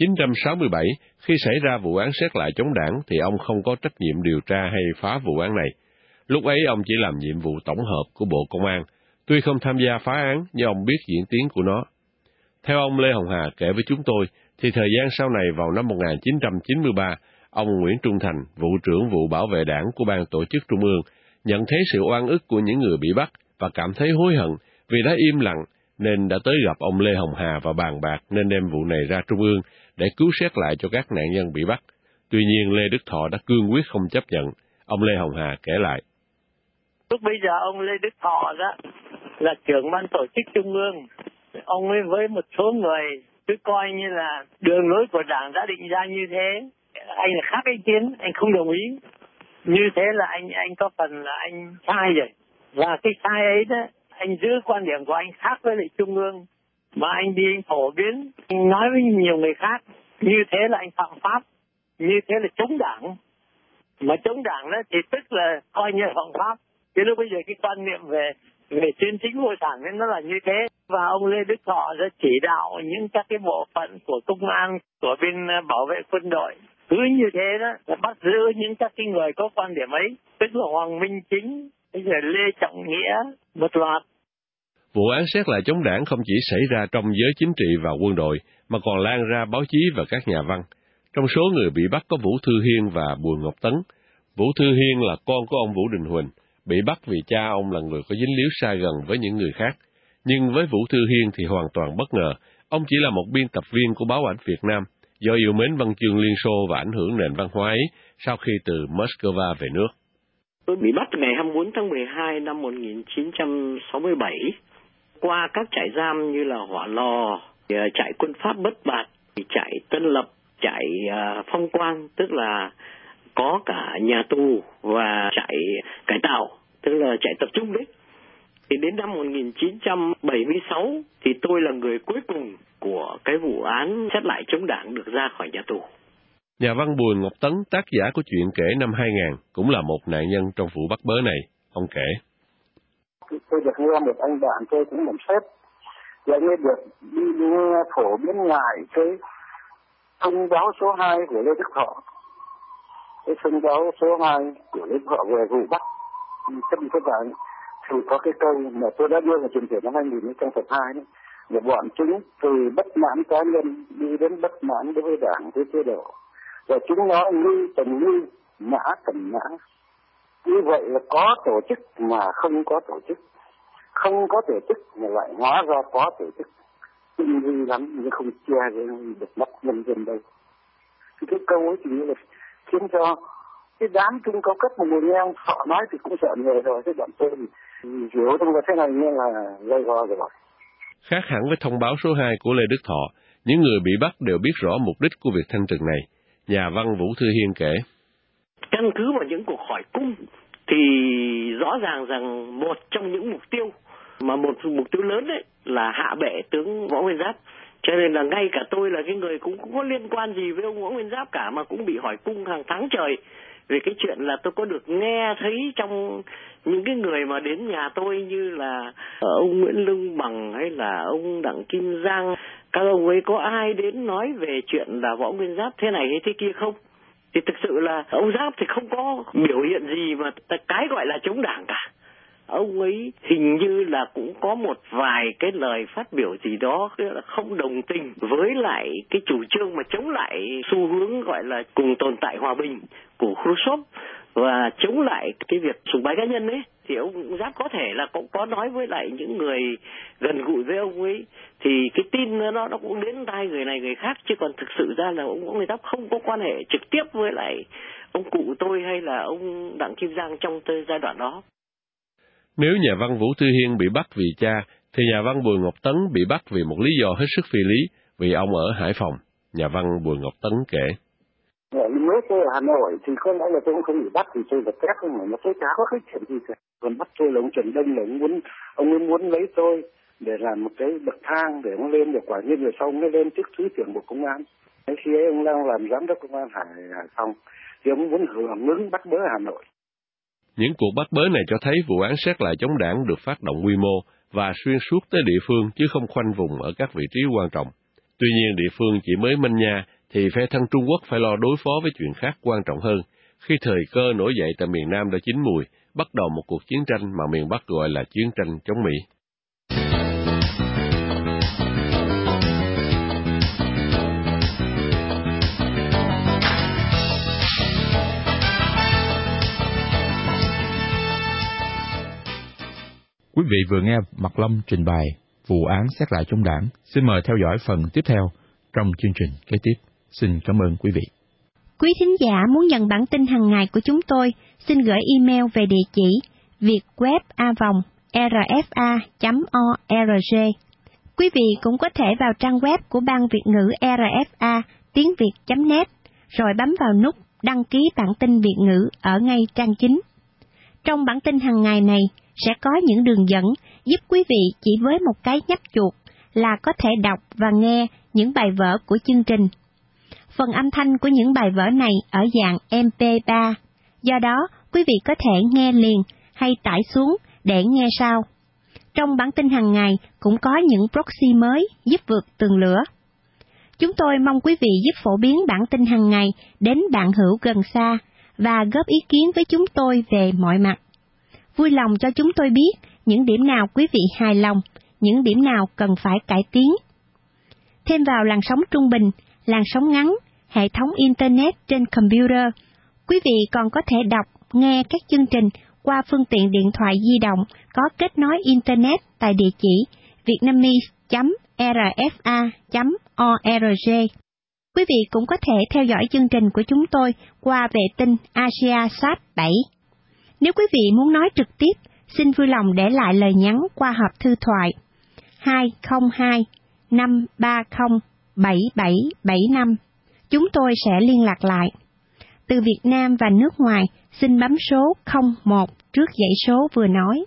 N: 1967, khi xảy ra vụ án xét lại chống đảng thì ông không có trách nhiệm điều tra hay phá vụ án này. Lúc ấy ông chỉ làm nhiệm vụ tổng hợp của Bộ Công an, tuy không tham gia phá án nhưng ông biết diễn tiến của nó. Theo ông Lê Hồng Hà kể với chúng tôi, thì thời gian sau này vào năm 1993, ông Nguyễn Trung Thành, vụ trưởng vụ bảo vệ đảng của Ban Tổ chức Trung ương, nhận thấy sự oan ức của những người bị bắt và cảm thấy hối hận vì đã im lặng, nên đã tới gặp ông Lê Hồng Hà và bàn bạc nên đem vụ này ra Trung ương để cứu xét lại cho các nạn nhân bị bắt. Tuy nhiên Lê Đức Thọ đã cương quyết không chấp nhận. Ông Lê Hồng Hà kể lại:
O: Lúc bây giờ ông Lê Đức Thọ đó là trưởng Ban Tổ chức Trung ương, ông ấy với một số người cứ coi như là đường lối của Đảng đã định ra như thế, anh là khác ý kiến, anh không đồng ý. Như thế là anh có phần là anh sai rồi. Và cái sai ấy đó, anh giữ quan điểm của anh khác với lại Trung ương, mà anh đi anh phổ biến, anh nói với nhiều người khác, như thế là anh phạm pháp, như thế là chống Đảng. Mà chống Đảng đó thì tức là coi như là phạm pháp. Chứ lúc bây giờ cái quan niệm về chuyên chính vô sản nên nó là như thế. Và ông Lê Đức Thọ đã chỉ đạo những các cái bộ phận của công an, của bên bảo vệ quân đội, cứ như thế đó là bắt giữ những các cái người có quan điểm ấy, tức là Hoàng Minh Chính, bây giờ Lê Trọng Nghĩa, một loạt.
N: Vụ án xét lại chống đảng không chỉ xảy ra trong giới chính trị và quân đội, mà còn lan ra báo chí và các nhà văn. Trong số người bị bắt có Vũ Thư Hiên và Bùi Ngọc Tấn. Vũ Thư Hiên là con của ông Vũ Đình Huỳnh, bị bắt vì cha ông là người có dính líu xa gần với những người khác. Nhưng với Vũ Thư Hiên thì hoàn toàn bất ngờ, Ông chỉ là một biên tập viên của báo ảnh Việt Nam, do yêu mến văn chương Liên Xô và ảnh hưởng nền văn hóa ấy sau khi từ Moscow về nước.
P: Tôi bị bắt ngày 24 tháng 12 năm 1967 qua các trại giam như là Hỏa Lò, trại quân Pháp Bất Bạt, trại Tân Lập, trại Phong Quang, tức là có cả nhà tù, và trại cải tạo, tức là trại tập trung đấy. Thì đến năm 1976 thì tôi là người cuối cùng của cái vụ án xét lại chống Đảng được ra khỏi nhà tù.
N: Nhà văn Bùi Ngọc Tấn, tác giả của truyện kể năm 2000, cũng là một nạn nhân trong vụ bắt bớ này. Ông kể:
Q: Tôi được nghe một anh bạn tôi cũng làm sếp, và nghe được đi nghe phổ biến lại cái thông báo số 2 của Lê Đức Thọ. Cái thông báo số 2 của Lê Đức Thọ về vụ bắt các bạn, thì có cái câu mà tôi đã đưa vào truyền thể năm 2000 trong tập 2 đấy, là bọn chúng từ bất mãn cá nhân đi đến bất mãn đối với Đảng, với chế độ, và chúng nói như tần như, mã tần mã. Như vậy là có tổ chức mà không có tổ chức, không có tổ chức mà lại hóa ra có tổ chức, tinh vi lắm nhưng không che được mắt nhân dân đây. Thì cái câu ấy thì là khiến cho cái đám trung cao cấp mà người nghe ông Thọ nói thì cũng sợ người rồi, thế bọn tôi thì hiểu trong cái thế này như là gây go rồi.
N: Khác hẳn với thông báo số 2 của Lê Đức Thọ, những người bị bắt đều biết rõ mục đích của việc thanh trừng này. Nhà văn Vũ Thư Hiên kể:
P: Căn cứ vào những cuộc hỏi cung thì rõ ràng rằng một trong những mục tiêu, mà một mục tiêu lớn đấy, là hạ bệ tướng Võ Nguyên Giáp. Cho nên là ngay cả tôi là cái người cũng có liên quan gì với ông Võ Nguyên Giáp cả, mà cũng bị hỏi cung hàng tháng trời về cái chuyện là tôi có được nghe thấy trong những cái người mà đến nhà tôi, như là ông Nguyễn Lương Bằng hay là ông Đặng Kim Giang, các ông ấy có ai đến nói về chuyện là Võ Nguyên Giáp thế này hay thế kia không? Thì thực sự là ông Giáp thì không có biểu hiện gì mà cái gọi là chống Đảng cả. Ông ấy hình như là cũng có một vài cái lời phát biểu gì đó là không đồng tình với lại cái chủ trương mà chống lại xu hướng gọi là cùng tồn tại hòa bình của Khrushchev và chống lại cái việc sùng bái cá nhân ấy. Thì ông Giáp có thể là cũng có nói với lại những người gần gũi với ông ấy, thì cái tin nó cũng đến tai người này người khác, chứ còn thực sự ra là ông Giáp không có quan hệ trực tiếp với lại ông cụ tôi hay là ông Đặng Kim Giang trong giai đoạn đó.
N: Nếu nhà văn Vũ Thư Hiên bị bắt vì cha, thì nhà văn Bùi Ngọc Tấn bị bắt vì một lý do hết sức phi lý, vì ông ở Hải Phòng. Nhà văn Bùi Ngọc Tấn kể:
Q: Nếu tôi ở Hà Nội thì có lẽ là tôi cũng không bị bắt, vì tôi là kép không, mà tôi chả có cái chuyện gì cả. Còn bắt tôi là ông Trần Đông, là ông ấy muốn lấy tôi để làm một cái bậc thang để ông lên, để quả nhiên rồi sau ông ấy lên chức Thứ trưởng Bộ Công an. Khi ấy ông đang làm giám đốc công an Hải Phòng, thì ông muốn hưởng ứng bắt bớ Hà Nội.
N: Những cuộc bắt bớ này cho thấy vụ án xét lại chống Đảng được phát động quy mô và xuyên suốt tới địa phương, chứ không khoanh vùng ở các vị trí quan trọng. Tuy nhiên địa phương chỉ mới manh nha, thì phe thân Trung Quốc phải lo đối phó với chuyện khác quan trọng hơn. Khi thời cơ nổi dậy tại miền Nam đã chín mùi, bắt đầu một cuộc chiến tranh mà miền Bắc gọi là chiến tranh chống Mỹ.
B: Quý vị vừa nghe Mạc Lâm trình bày vụ án xét lại chống Đảng. Xin mời theo dõi phần tiếp theo trong chương trình kế tiếp. Xin cảm ơn quý vị.
R: Quý thính giả muốn nhận bản tin hàng ngày của chúng tôi, xin gửi email về địa chỉ vietweb@rfa.org. Quý vị cũng có thể vào trang web của Ban Việt ngữ RFA tiếng Việt.net, rồi bấm vào nút đăng ký bản tin Việt ngữ ở ngay trang chính. Trong bản tin hàng ngày này sẽ có những đường dẫn giúp quý vị chỉ với một cái nhấp chuột là có thể đọc và nghe những bài vở của chương trình. Phần âm thanh của những bài vở này ở dạng MP3, do đó quý vị có thể nghe liền hay tải xuống để nghe sau. Trong bản tin hàng ngày cũng có những proxy mới giúp vượt tường lửa. Chúng tôi mong quý vị giúp phổ biến bản tin hàng ngày đến bạn hữu gần xa và góp ý kiến với chúng tôi về mọi mặt. Vui lòng cho chúng tôi biết những điểm nào quý vị hài lòng, những điểm nào cần phải cải tiến. Thêm vào làn sóng trung bình, làn sóng ngắn, hệ thống Internet trên computer, quý vị còn có thể đọc, nghe các chương trình qua phương tiện điện thoại di động có kết nối Internet tại địa chỉ vietnamese.rfa.org. rfa.org. Quý vị cũng có thể theo dõi chương trình của chúng tôi qua vệ tinh AsiaSat 7. Nếu quý vị muốn nói trực tiếp, xin vui lòng để lại lời nhắn qua hộp thư thoại 202 530 7775. Chúng tôi sẽ liên lạc lại. Từ Việt Nam và nước ngoài, xin bấm số 01 trước dãy số vừa nói.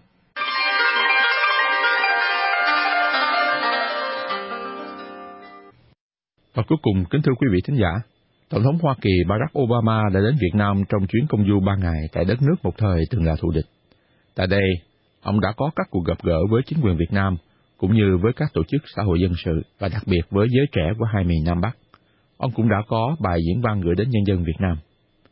B: Và cuối cùng, kính thưa quý vị thính giả, Tổng thống Hoa Kỳ Barack Obama đã đến Việt Nam trong chuyến công du 3 ngày tại đất nước một thời từng là thù địch. Tại đây, ông đã có các cuộc gặp gỡ với chính quyền Việt Nam, cũng như với các tổ chức xã hội dân sự và đặc biệt với giới trẻ của hai miền Nam Bắc. Ông cũng đã có bài diễn văn gửi đến nhân dân Việt Nam.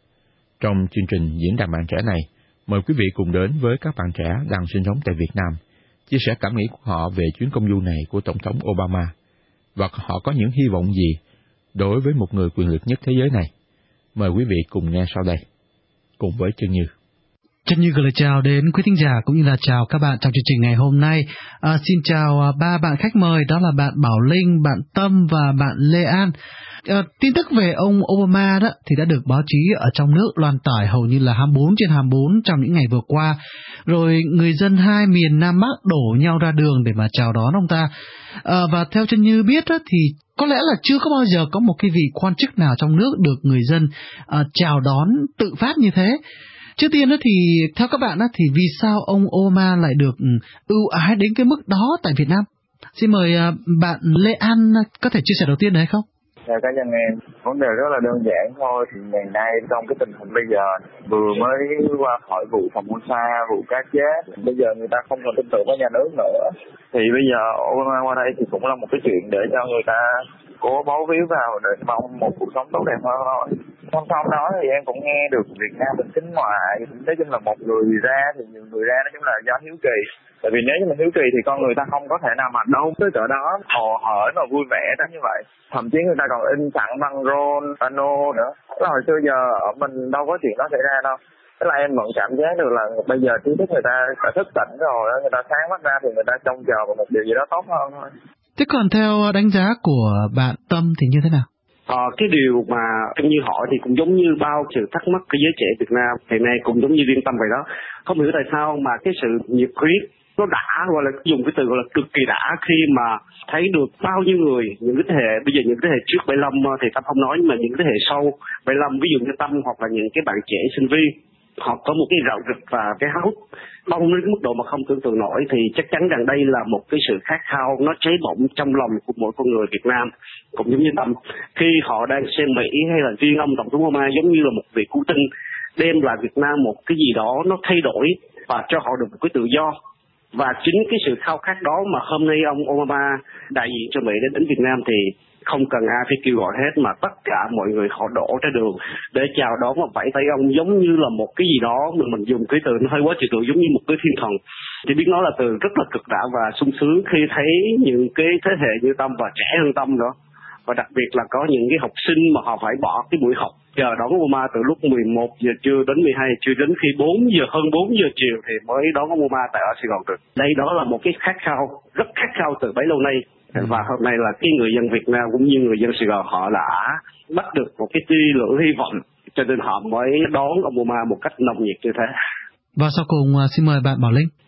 B: Trong chương trình diễn đàn bạn trẻ này, mời quý vị cùng đến với các bạn trẻ đang sinh sống tại Việt Nam, chia sẻ cảm nghĩ của họ về chuyến công du này của Tổng thống Obama, và họ có những hy vọng gì đối với một người quyền lực nhất thế giới này. Mời quý vị cùng nghe sau đây, cùng với Trân Như.
S: Trân Như gửi lời chào đến quý thính giả cũng như là chào các bạn trong chương trình ngày hôm nay. Xin chào ba bạn khách mời, đó là bạn Bảo Linh, bạn Tâm và bạn Lê An. Tin tức về ông Obama đó thì đã được báo chí ở trong nước loan tải hầu như là 24/24 trong những ngày vừa qua. Rồi người dân hai miền Nam Bắc đổ nhau ra đường để mà chào đón ông ta. Và theo Trân Như biết đó, thì có lẽ là chưa có bao giờ có một cái vị quan chức nào trong nước được người dân chào đón tự phát như thế. Trước tiên đó thì theo các bạn đó, thì vì sao ông Obama lại được ưu ái đến cái mức đó tại Việt Nam? Xin mời bạn Lê An có thể chia sẻ đầu tiên được hay không?
T: Cá nhân em, vấn đề rất là đơn giản thôi. Thì ngày nay trong cái tình hình bây giờ vừa mới qua khỏi vụ Formosa, vụ cá chết, bây giờ người ta không còn tin tưởng vào nhà nước nữa. Thì bây giờ Obama qua đây thì cũng là một cái chuyện để cho người ta cố bấu víu vào để mong một cuộc sống tốt đẹp hơn thôi. Song song đó thì em cũng nghe được Việt Nam mình kính ngoại, nói chung là một người ra thì nhiều người ra, nói chung là do hiếu kỳ. Tại vì nếu như mình hiếu kỳ thì con người ta không có thể nào mà đâu tới cỡ đó hồ hởi và vui vẻ đến như vậy. Thậm chí người ta còn in sẵn băng rôn, pano nữa. Tức là hồi xưa giờ ở mình đâu có chuyện đó xảy ra đâu. Tức là em vẫn cảm giác được là bây giờ trí thức người ta đã thức tỉnh rồi, người ta sáng mắt ra thì người ta trông chờ vào một điều gì đó tốt hơn thôi.
S: Thế còn theo đánh giá của bạn Tâm thì như thế nào?
U: Cái điều mà em như hỏi thì cũng giống như bao sự thắc mắc của giới trẻ Việt Nam hiện nay, cũng giống như riêng Tâm vậy đó. Không hiểu tại sao mà cái sự nhiệt huyết nó đã, gọi là dùng cái từ gọi là cực kỳ đã, khi mà thấy được bao nhiêu người, những cái thế hệ bây giờ, những cái thế hệ trước 75 thì Tâm không nói, nhưng mà những cái thế hệ sau 75, ví dụ như Tâm hoặc là những cái bạn trẻ sinh viên, họ có một cái rạo rực và cái háo hức đông đến mức độ mà không tưởng tượng nổi, thì chắc chắn rằng đây là một cái sự khát khao nó cháy bỏng trong lòng của mỗi con người Việt Nam. Cũng giống như Tâm, khi họ đang xem Mỹ hay là riêng ông Tổng thống Obama giống như là một vị cứu tinh, đem lại Việt Nam một cái gì đó nó thay đổi và cho họ được một cái tự do. Và chính cái sự khao khát đó mà hôm nay ông Obama đại diện cho Mỹ đến Việt Nam thì không cần ai phải kêu gọi hết, mà tất cả mọi người họ đổ ra đường để chào đón và vẫy tay ông giống như là một cái gì đó mà mình dùng cái từ nó hơi quá trừu tượng, giống như một cái thiên thần. Thì biết nói là từ rất là cực đạo và sung sướng khi thấy những cái thế hệ như Tâm và trẻ hơn Tâm nữa. Và đặc biệt là có những cái học sinh mà họ phải bỏ cái buổi học chờ đón Obama từ lúc 11 giờ trưa đến 12 giờ trưa, đến khi 4 giờ chiều thì mới đón Obama tại ở Sài Gòn được. Đây đó là một cái khát khao, rất khát khao từ bấy lâu nay. Và hôm nay là cái người dân Việt Nam cũng như người dân Sài Gòn họ đã bắt được một cái tia lửa hy vọng, cho nên họ mới đón ông Obama một cách nồng nhiệt như thế.
S: Và sau cùng xin mời bạn Bảo Linh.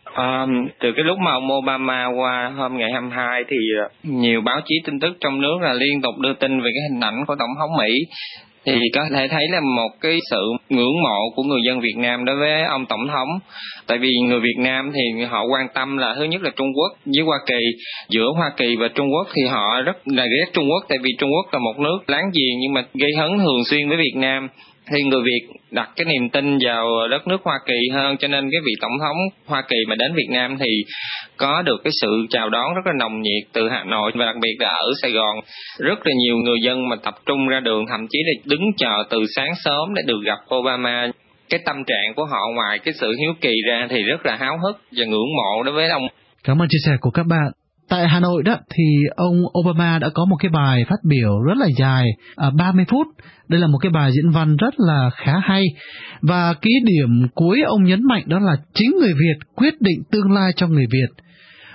V: Từ cái lúc mà ông Obama qua hôm ngày 22 thì nhiều báo chí tin tức trong nước là liên tục đưa tin về cái hình ảnh của Tổng thống Mỹ. Thì có thể thấy là một cái sự ngưỡng mộ của người dân Việt Nam đối với ông Tổng thống. Tại vì người Việt Nam thì họ quan tâm là thứ nhất là Trung Quốc với Hoa Kỳ. Giữa Hoa Kỳ và Trung Quốc thì họ rất là ghét Trung Quốc, tại vì Trung Quốc là một nước láng giềng nhưng mà gây hấn thường xuyên với Việt Nam. Thì người Việt đặt cái niềm tin vào đất nước Hoa Kỳ hơn, cho nên cái vị Tổng thống Hoa Kỳ mà đến Việt Nam thì có được cái sự chào đón rất là nồng nhiệt từ Hà Nội, và đặc biệt là ở Sài Gòn. Rất là nhiều người dân mà tập trung ra đường, thậm chí là đứng chờ từ sáng sớm để được gặp Obama. Cái tâm trạng của họ ngoài cái sự hiếu kỳ ra thì rất là háo hức và ngưỡng mộ đối với ông.
S: Cảm ơn chia sẻ của các bạn. Tại Hà Nội đó thì ông Obama đã có một cái bài phát biểu rất là dài, 30 phút. Đây là một cái bài diễn văn rất là khá hay. Và cái điểm cuối ông nhấn mạnh đó là chính người Việt quyết định tương lai cho người Việt.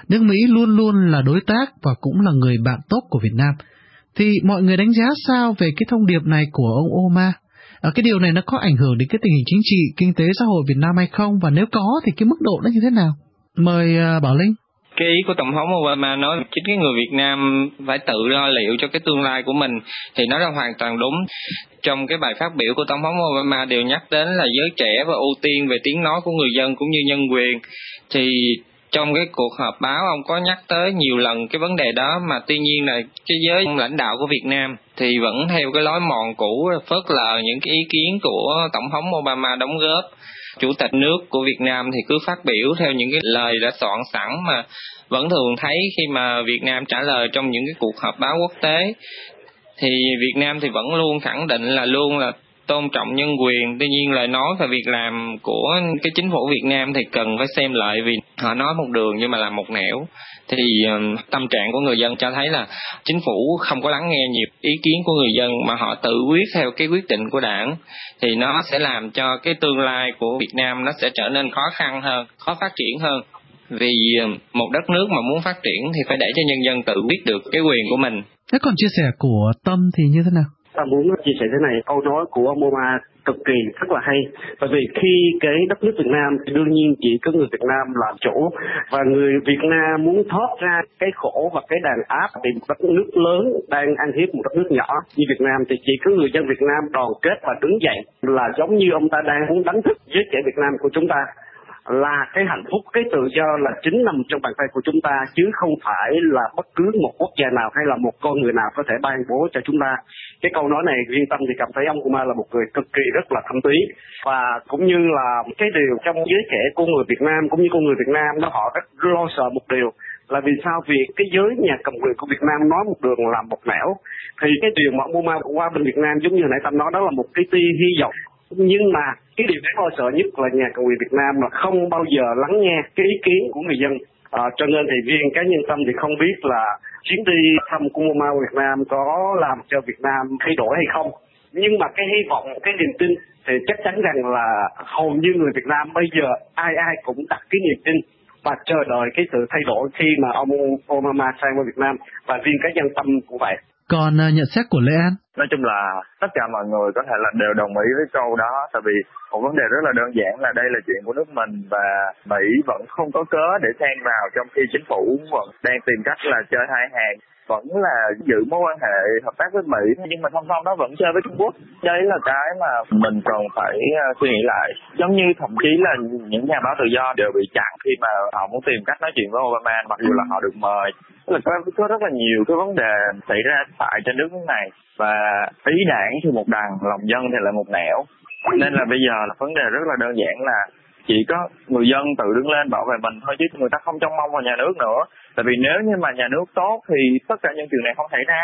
S: nước Mỹ luôn luôn là đối tác và cũng là người bạn tốt của Việt Nam. Thì mọi người đánh giá sao về cái thông điệp này của ông Obama? Cái điều này nó có ảnh hưởng đến cái tình hình chính trị, kinh tế, xã hội Việt Nam hay không? Và nếu có thì cái mức độ nó như thế nào? Mời Bảo Linh.
V: Cái ý của Tổng thống Obama nói chính cái người Việt Nam phải tự lo liệu cho cái tương lai của mình thì nó là hoàn toàn đúng. Trong cái bài phát biểu của Tổng thống Obama đều nhắc đến là giới trẻ và ưu tiên về tiếng nói của người dân cũng như nhân quyền. Thì trong cái cuộc họp báo ông có nhắc tới nhiều lần cái vấn đề đó, mà tuy nhiên là cái giới lãnh đạo của Việt Nam thì vẫn theo cái lối mòn cũ, phớt lờ những cái ý kiến của Tổng thống Obama đóng góp. Chủ tịch nước của Việt Nam thì cứ phát biểu theo những cái lời đã soạn sẵn, mà vẫn thường thấy khi mà Việt Nam trả lời trong những cái cuộc họp báo quốc tế thì Việt Nam thì vẫn luôn khẳng định là luôn là tôn trọng nhân quyền. Tuy nhiên lời nói và việc làm của cái chính phủ Việt Nam thì cần phải xem lại, vì họ nói một đường nhưng mà làm một nẻo. Thì tâm trạng của người dân cho thấy là chính phủ không có lắng nghe nhiều ý kiến của người dân mà họ tự quyết theo cái quyết định của đảng, thì nó sẽ làm cho cái tương lai của Việt Nam nó sẽ trở nên khó khăn hơn, khó phát triển hơn. Vì một đất nước mà muốn phát triển thì phải để cho nhân dân tự quyết được cái quyền của mình.
S: Thế còn chia sẻ của Tâm thì như thế nào?
U: Ta muốn chia sẻ thế này, câu nói của ông Obama cực kỳ rất là hay. Bởi vì khi cái đất nước Việt Nam thì đương nhiên chỉ có người Việt Nam làm chủ, và người Việt Nam muốn thoát ra cái khổ và cái đàn áp thì một đất nước lớn đang ăn hiếp một đất nước nhỏ như Việt Nam, thì chỉ có người dân Việt Nam đoàn kết và đứng dậy, là giống như ông ta đang muốn đánh thức giới trẻ Việt Nam của chúng ta, là cái hạnh phúc, cái tự do là chính nằm trong bàn tay của chúng ta, chứ không phải là bất cứ một quốc gia nào hay là một con người nào có thể ban bố cho chúng ta. Cái câu nói này riêng Tâm thì cảm thấy ông Obama là một người cực kỳ rất là thâm thúy, và cũng như là cái điều trong giới trẻ của người Việt Nam cũng như con người Việt Nam đó, họ rất lo sợ một điều là vì sao việc cái giới nhà cầm quyền của Việt Nam nói một đường làm một nẻo. Thì cái điều mà ông Obama qua bên Việt Nam giống như nãy Tâm nói, đó là một cái tia hy vọng. Nhưng mà cái điều đáng lo sợ nhất là nhà cầm quyền Việt Nam là không bao giờ lắng nghe cái ý kiến của người dân. Cho nên thì riêng cá nhân Tâm thì không biết là chuyến đi thăm của Obama Việt Nam có làm cho Việt Nam thay đổi hay không. Nhưng mà cái hy vọng, cái niềm tin thì chắc chắn rằng là hầu như người Việt Nam bây giờ ai cũng đặt cái niềm tin và chờ đợi cái sự thay đổi khi mà ông Obama sang qua Việt Nam, và riêng cá nhân Tâm cũng vậy.
S: Còn nhận xét của Lê An?
T: Nói chung là tất cả mọi người có thể là đều đồng ý với câu đó, tại vì một vấn đề rất là đơn giản là đây là chuyện của nước mình và Mỹ vẫn không có cớ để xen vào, trong khi chính phủ vẫn đang tìm cách là chơi hai hàng, vẫn là giữ mối quan hệ hợp tác với Mỹ, nhưng mà song song đó vẫn chơi với Trung Quốc. Đây là cái mà mình cần phải suy nghĩ lại. Giống như thậm chí là những nhà báo tự do đều bị chặn khi mà họ muốn tìm cách nói chuyện với Obama, mặc dù là họ được mời. Tức là có rất là nhiều cái vấn đề xảy ra tại trên nước này, và ý đảng thì một đằng, lòng dân thì lại một nẻo. Nên là bây giờ là vấn đề rất là đơn giản là chỉ có người dân tự đứng lên bảo vệ mình thôi, chứ người ta không trông mong vào nhà nước nữa. Tại vì nếu như mà nhà nước tốt thì tất cả những chuyện này không xảy ra.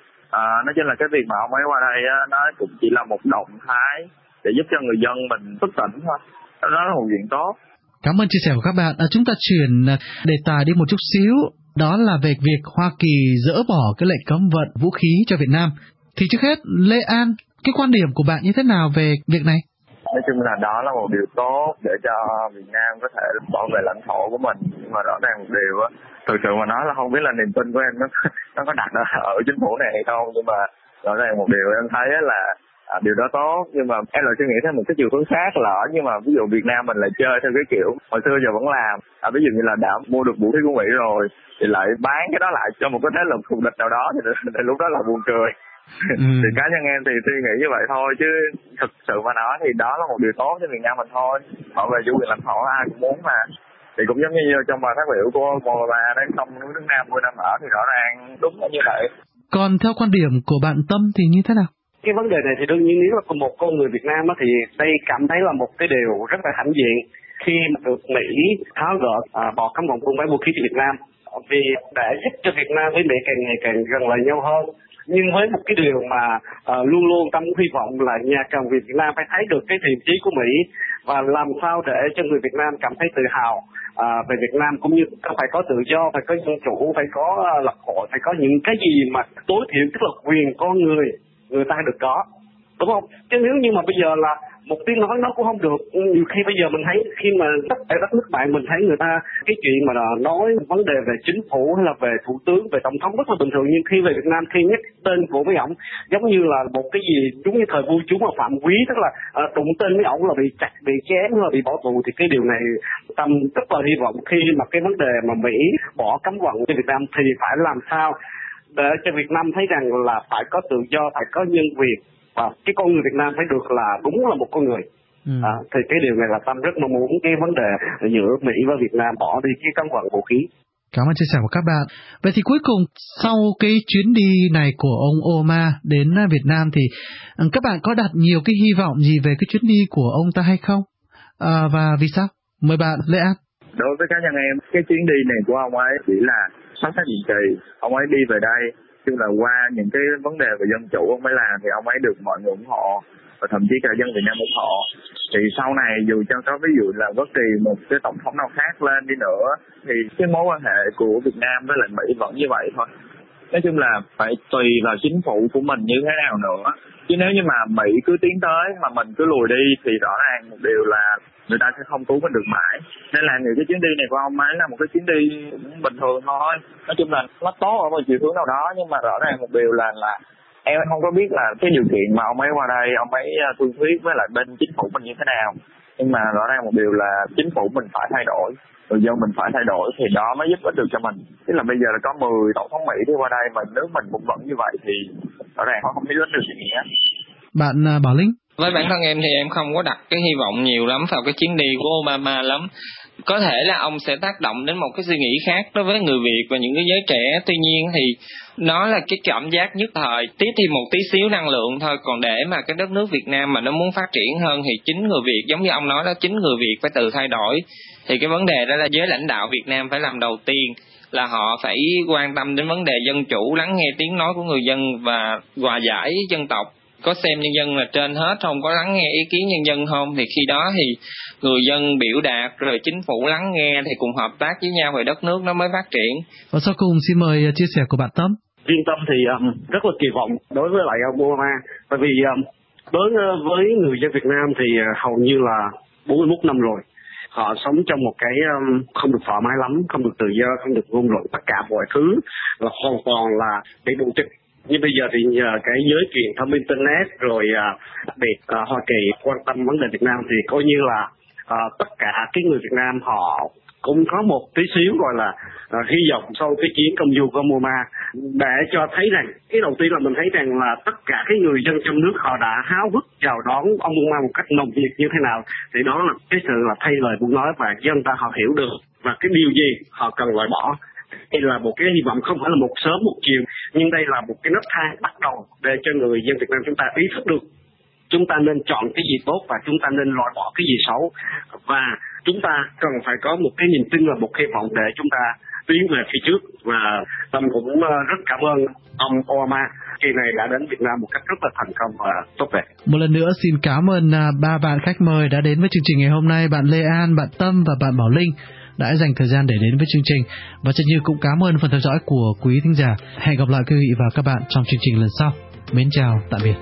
T: Nói chung là cái việc mà ông ấy qua đây nó cũng chỉ là một động thái để giúp cho người dân mình thức tỉnh thôi. Đó là một chuyện tốt.
S: Cảm ơn chia sẻ của các bạn. Chúng ta chuyển đề tài đi một chút xíu. Đó là về việc Hoa Kỳ dỡ bỏ cái lệnh cấm vận vũ khí cho Việt Nam. Thì trước hết, Lê An, cái quan điểm của bạn như thế nào về việc này?
T: Nói chung là đó là một điều tốt để cho Việt Nam có thể bảo vệ lãnh thổ của mình. Nhưng mà rõ ràng một điều á, thực sự mà nói là không biết là niềm tin của em nó có đặt ở chính phủ này hay không. Nhưng mà rõ ràng một điều em thấy là điều đó tốt, nhưng mà em lại suy nghĩ theo một cái chiều hướng khác lỡ. Nhưng mà ví dụ Việt Nam mình lại chơi theo cái kiểu hồi xưa giờ vẫn làm, ví dụ như là đã mua được vũ khí của Mỹ rồi thì lại bán cái đó lại cho một cái thế lực thù địch nào đó, thì lúc đó là buồn cười. Thì cá nhân em thì suy nghĩ như vậy thôi, chứ thực sự mà nói thì đó là một điều tốt cho Việt Nam mình thôi. Bảo vệ chủ quyền lãnh thổ ai cũng muốn mà. Thì cũng giống như trong bài phát biểu của Obama đấy, không nước Nam vui Nam ở, thì rõ ràng đúng là như vậy.
S: Còn theo quan điểm của bạn Tâm thì như thế nào?
U: Cái vấn đề này thì đương nhiên nếu là một con người Việt Nam thì đây cảm thấy là một cái điều rất là hãnh diện khi mà được Mỹ tháo gỡ bỏ cấm vận buôn bán vũ khí cho Việt Nam, vì để giúp cho Việt Nam với Mỹ càng ngày càng gần lại nhau hơn. Nhưng với một cái điều mà luôn luôn Tâm hy vọng là nhà cầm quyền Việt Nam phải thấy được cái thiện chí của Mỹ, và làm sao để cho người Việt Nam cảm thấy tự hào về Việt Nam, cũng như phải có tự do, phải có dân chủ, phải có lập hội, phải có những cái gì mà tối thiểu, tức là quyền con người ta được có, đúng không? Chứ nếu như mà bây giờ là một tiếng nói nó cũng không được. Nhiều khi bây giờ mình thấy khi mà ở đất nước bạn mình thấy người ta cái chuyện mà nói vấn đề về chính phủ hay là về thủ tướng, về tổng thống rất là bình thường, nhưng khi về Việt Nam khi nhắc tên của mấy ổng giống như là một cái gì giống như thời vua chúa mà phạm quý, tức là đụng tên mấy ổng là bị chặt, bị chém hay là bị bỏ tù. Thì cái điều này Tâm rất là hy vọng khi mà cái vấn đề mà Mỹ bỏ cấm vận cho Việt Nam thì phải làm sao để cho Việt Nam thấy rằng là phải có tự do, phải có nhân quyền, và cái con người Việt Nam phải được là đúng là một con người. Thì cái điều này là Tâm rất mong muốn cái vấn đề giữa Mỹ và Việt Nam bỏ đi cái cấm vận vũ khí.
S: Cảm ơn chia sẻ của các bạn. Vậy thì cuối cùng sau cái chuyến đi này của ông Obama đến Việt Nam thì các bạn có đặt nhiều cái hy vọng gì về cái chuyến đi của ông ta hay không? Và vì sao? Mời bạn Lê An.
T: Đối với cá nhân em, cái chuyến đi này của ông ấy chỉ là sắp hết nhiệm kỳ. Ông ấy đi về đây, chung là qua những cái vấn đề về dân chủ ông ấy làm thì ông ấy được mọi người ủng hộ, và thậm chí cả dân Việt Nam ủng hộ. Thì sau này dù cho có ví dụ là bất kỳ một cái tổng thống nào khác lên đi nữa thì cái mối quan hệ của Việt Nam với lại Mỹ vẫn như vậy thôi. Nói chung là phải tùy vào chính phủ của mình như thế nào nữa. Chứ nếu như mà Mỹ cứ tiến tới mà mình cứ lùi đi thì rõ ràng một điều là người ta sẽ không cứu mình được mãi. Nên là những cái chuyến đi này của ông ấy là một cái chuyến đi bình thường thôi. Nói chung là nó tốt ở một chiều hướng nào đó, nhưng mà rõ ràng một điều là em không có biết là cái điều kiện mà ông ấy qua đây, ông ấy thương thuyết với lại bên chính phủ mình như thế nào. Nhưng mà rõ ràng một điều là chính phủ mình phải thay đổi, người dân mình phải thay đổi thì đó mới giúp ích được cho mình. Tức là bây giờ là có 10 tổng thống Mỹ đi qua đây mà nếu mình cũng vẫn như vậy thì rõ ràng họ không biết ích được gì hết.
S: Bạn Bảo Linh.
V: Với bản thân em thì em không có đặt cái hy vọng nhiều lắm vào cái chuyến đi của Obama lắm. Có thể là ông sẽ tác động đến một cái suy nghĩ khác đối với người Việt và những cái giới trẻ. Tuy nhiên thì nó là cái cảm giác nhất thời, tiếp thêm một tí xíu năng lượng thôi. Còn để mà cái đất nước Việt Nam mà nó muốn phát triển hơn thì chính người Việt, giống như ông nói đó, chính người Việt phải tự thay đổi. Thì cái vấn đề đó là giới lãnh đạo Việt Nam phải làm đầu tiên, là họ phải quan tâm đến vấn đề dân chủ, lắng nghe tiếng nói của người dân và hòa giải dân tộc. Có xem nhân dân là trên hết, không có lắng nghe ý kiến nhân dân không, thì khi đó thì người dân biểu đạt rồi chính phủ lắng nghe thì cùng hợp tác với nhau thì đất nước nó mới phát triển.
S: Và sau cùng xin mời chia sẻ của bạn Tâm.
U: Riêng Tâm thì rất là kỳ vọng đối với lại ông Obama, bởi vì đối với người dân Việt Nam thì hầu như là 41 năm rồi họ sống trong một cái không được thoải mái lắm, không được tự do, không được ngôn luận, tất cả mọi thứ là hoàn toàn là bị buộc chặt. Nhưng bây giờ thì nhờ cái giới truyền thông internet rồi đặc biệt Hoa Kỳ quan tâm vấn đề Việt Nam thì coi như là tất cả cái người Việt Nam họ cũng có một tí xíu gọi là hy vọng sau cái chuyến công du của Obama, để cho thấy rằng cái đầu tiên là mình thấy rằng là tất cả cái người dân trong nước họ đã háo hức chào đón ông Obama một cách nồng nhiệt như thế nào. Thì đó là cái sự là thay lời muốn nói và dân ta họ hiểu được và cái điều gì họ cần loại bỏ. Đây là một cái hy vọng không phải là một sớm một chiều, nhưng đây là một cái nấc thang bắt đầu để cho người dân Việt Nam chúng ta ý thức được chúng ta nên chọn cái gì tốt và chúng ta nên loại bỏ cái gì xấu, và chúng ta cần phải có một cái niềm tin và một hy vọng để chúng ta tiến về phía trước. Và Tâm cũng rất cảm ơn ông Obama kỳ này đã đến Việt Nam một cách rất là thành công và tốt đẹp.
S: Một lần nữa xin cảm ơn ba bạn khách mời đã đến với chương trình ngày hôm nay, bạn Lê An, bạn Tâm và bạn Bảo Linh đã dành thời gian để đến với chương trình. Và Trần Như cũng cảm ơn phần theo dõi của quý thính giả. Hẹn gặp lại quý vị và các bạn trong chương trình lần sau. Mến chào, tạm biệt.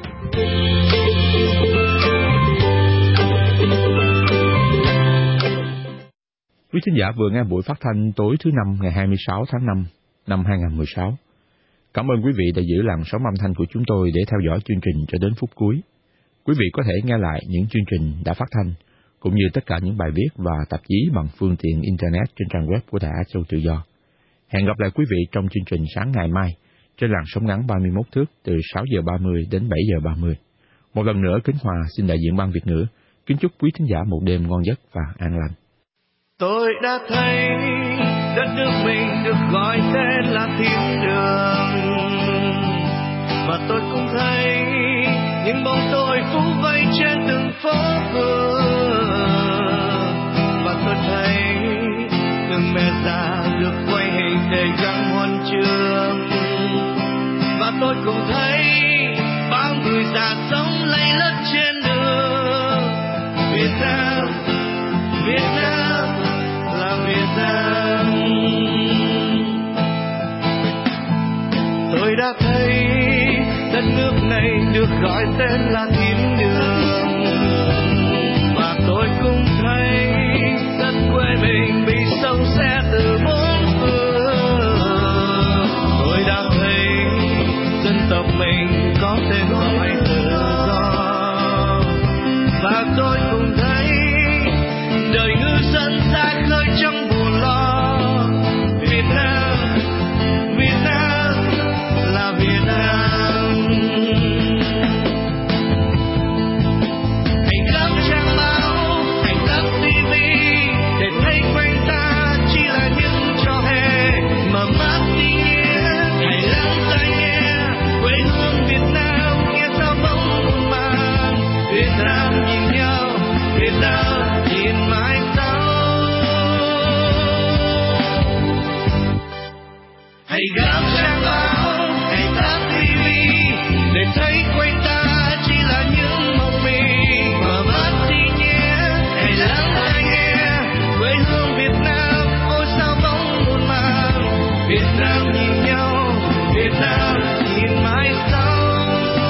B: Quý thính giả vừa nghe buổi phát thanh tối thứ Năm ngày 26 tháng 5 năm 2016. Cảm ơn quý vị đã giữ làn sóng âm thanh của chúng tôi để theo dõi chương trình cho đến phút cuối. Quý vị có thể nghe lại những chương trình đã phát thanh, cũng như tất cả những bài viết và tạp chí bằng phương tiện Internet trên trang web của Đài Á Châu Tự Do. Hẹn gặp lại quý vị trong chương trình sáng ngày mai trên làn sóng ngắn 31 thước từ 6 giờ 30 đến 7 giờ 30. Một lần nữa Kính Hòa xin đại diện Ban Việt ngữ kính chúc quý thính giả một đêm ngon giấc và an lành.
A: Tôi đã thấy đất nước mình được gọi tên là thiên đường, và tôi cũng thấy những bóng tôi phủ vây trên từng phố phường, và tôi thấy gương mẹ già được quay hình để gắn huân chương, và tôi cũng thấy bao người già sống lây lất trên đường. Việt Nam, Việt Nam là Việt Nam. Tôi đã thấy đất nước này được gọi tên là thiên đường, mình bị sâu xé từ bốn phương. Tôi đã thấy dân tộc mình có thể gọi tự do, và tôi cũng thấy đời ngư dân ra khơi trong buồn lo. Việt Nam, Việt Nam là Việt Nam. Hãy gấp trang báo, hãy gấp TV để thấy quanh ta chỉ là những trò hề. Mở mắt đi nghe, hãy lắng tai nghe quê hương Việt Nam nghe sao bỗng muộn màng. Việt Nam nhìn nhau, Việt Nam nhìn mãi sau. Hãy gấp trang báo, hãy tắt TV để thấy quanh ta chỉ là những mộng mị. Mở mắt đi nhé, hãy lắng tai nghe quê hương Việt Nam ôi sao bỗng muộn màng. Việt Nam nhìn nhau, Việt Nam nhìn mãi sau.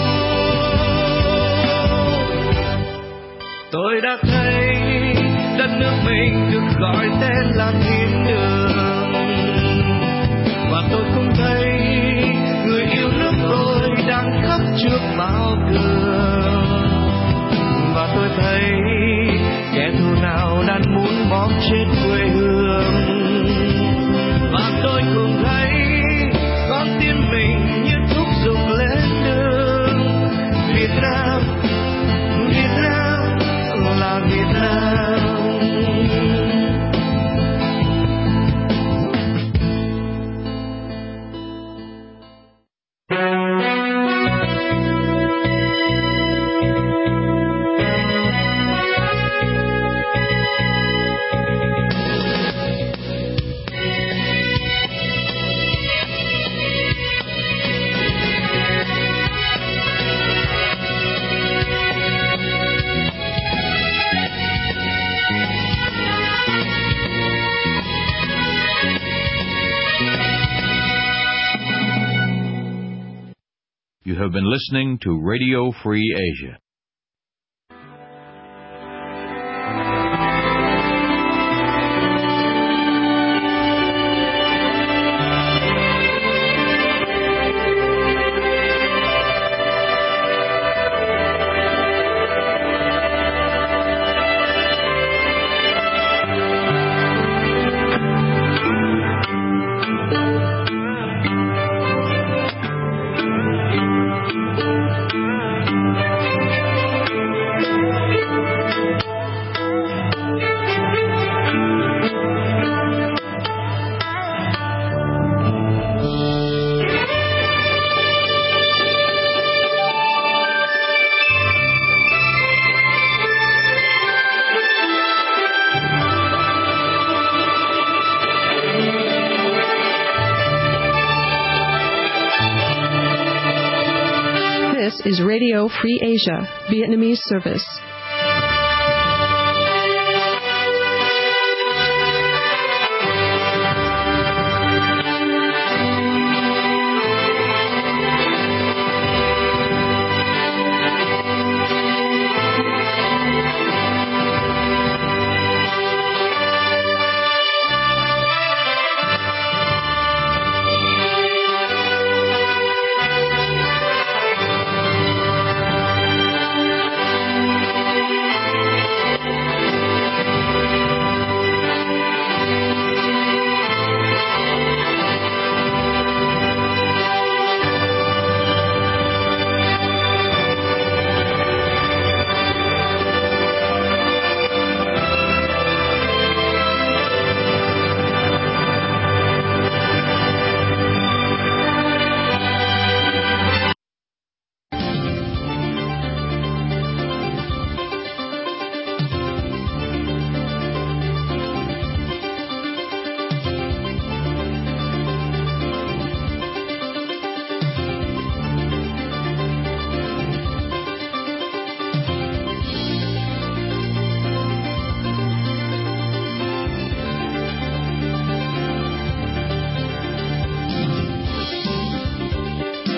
A: Tôi đã thấy đất nước mình được gọi tên là thiên đường, và tôi cũng thấy người yêu nước tôi đang khóc trước bao cường. Và tôi thấy kẻ thù nào đang muốn bóp chết quê hương. Và tôi cũng thấy con tim mình như thúc giục lên đường. Việt Nam, Việt Nam là Việt Nam.
E: You have been listening to Radio Free Asia.
F: This is Radio Free Asia, Vietnamese service.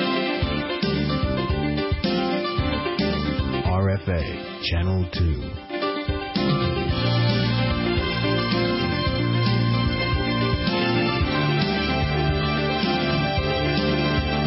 W: RFA, Channel 2.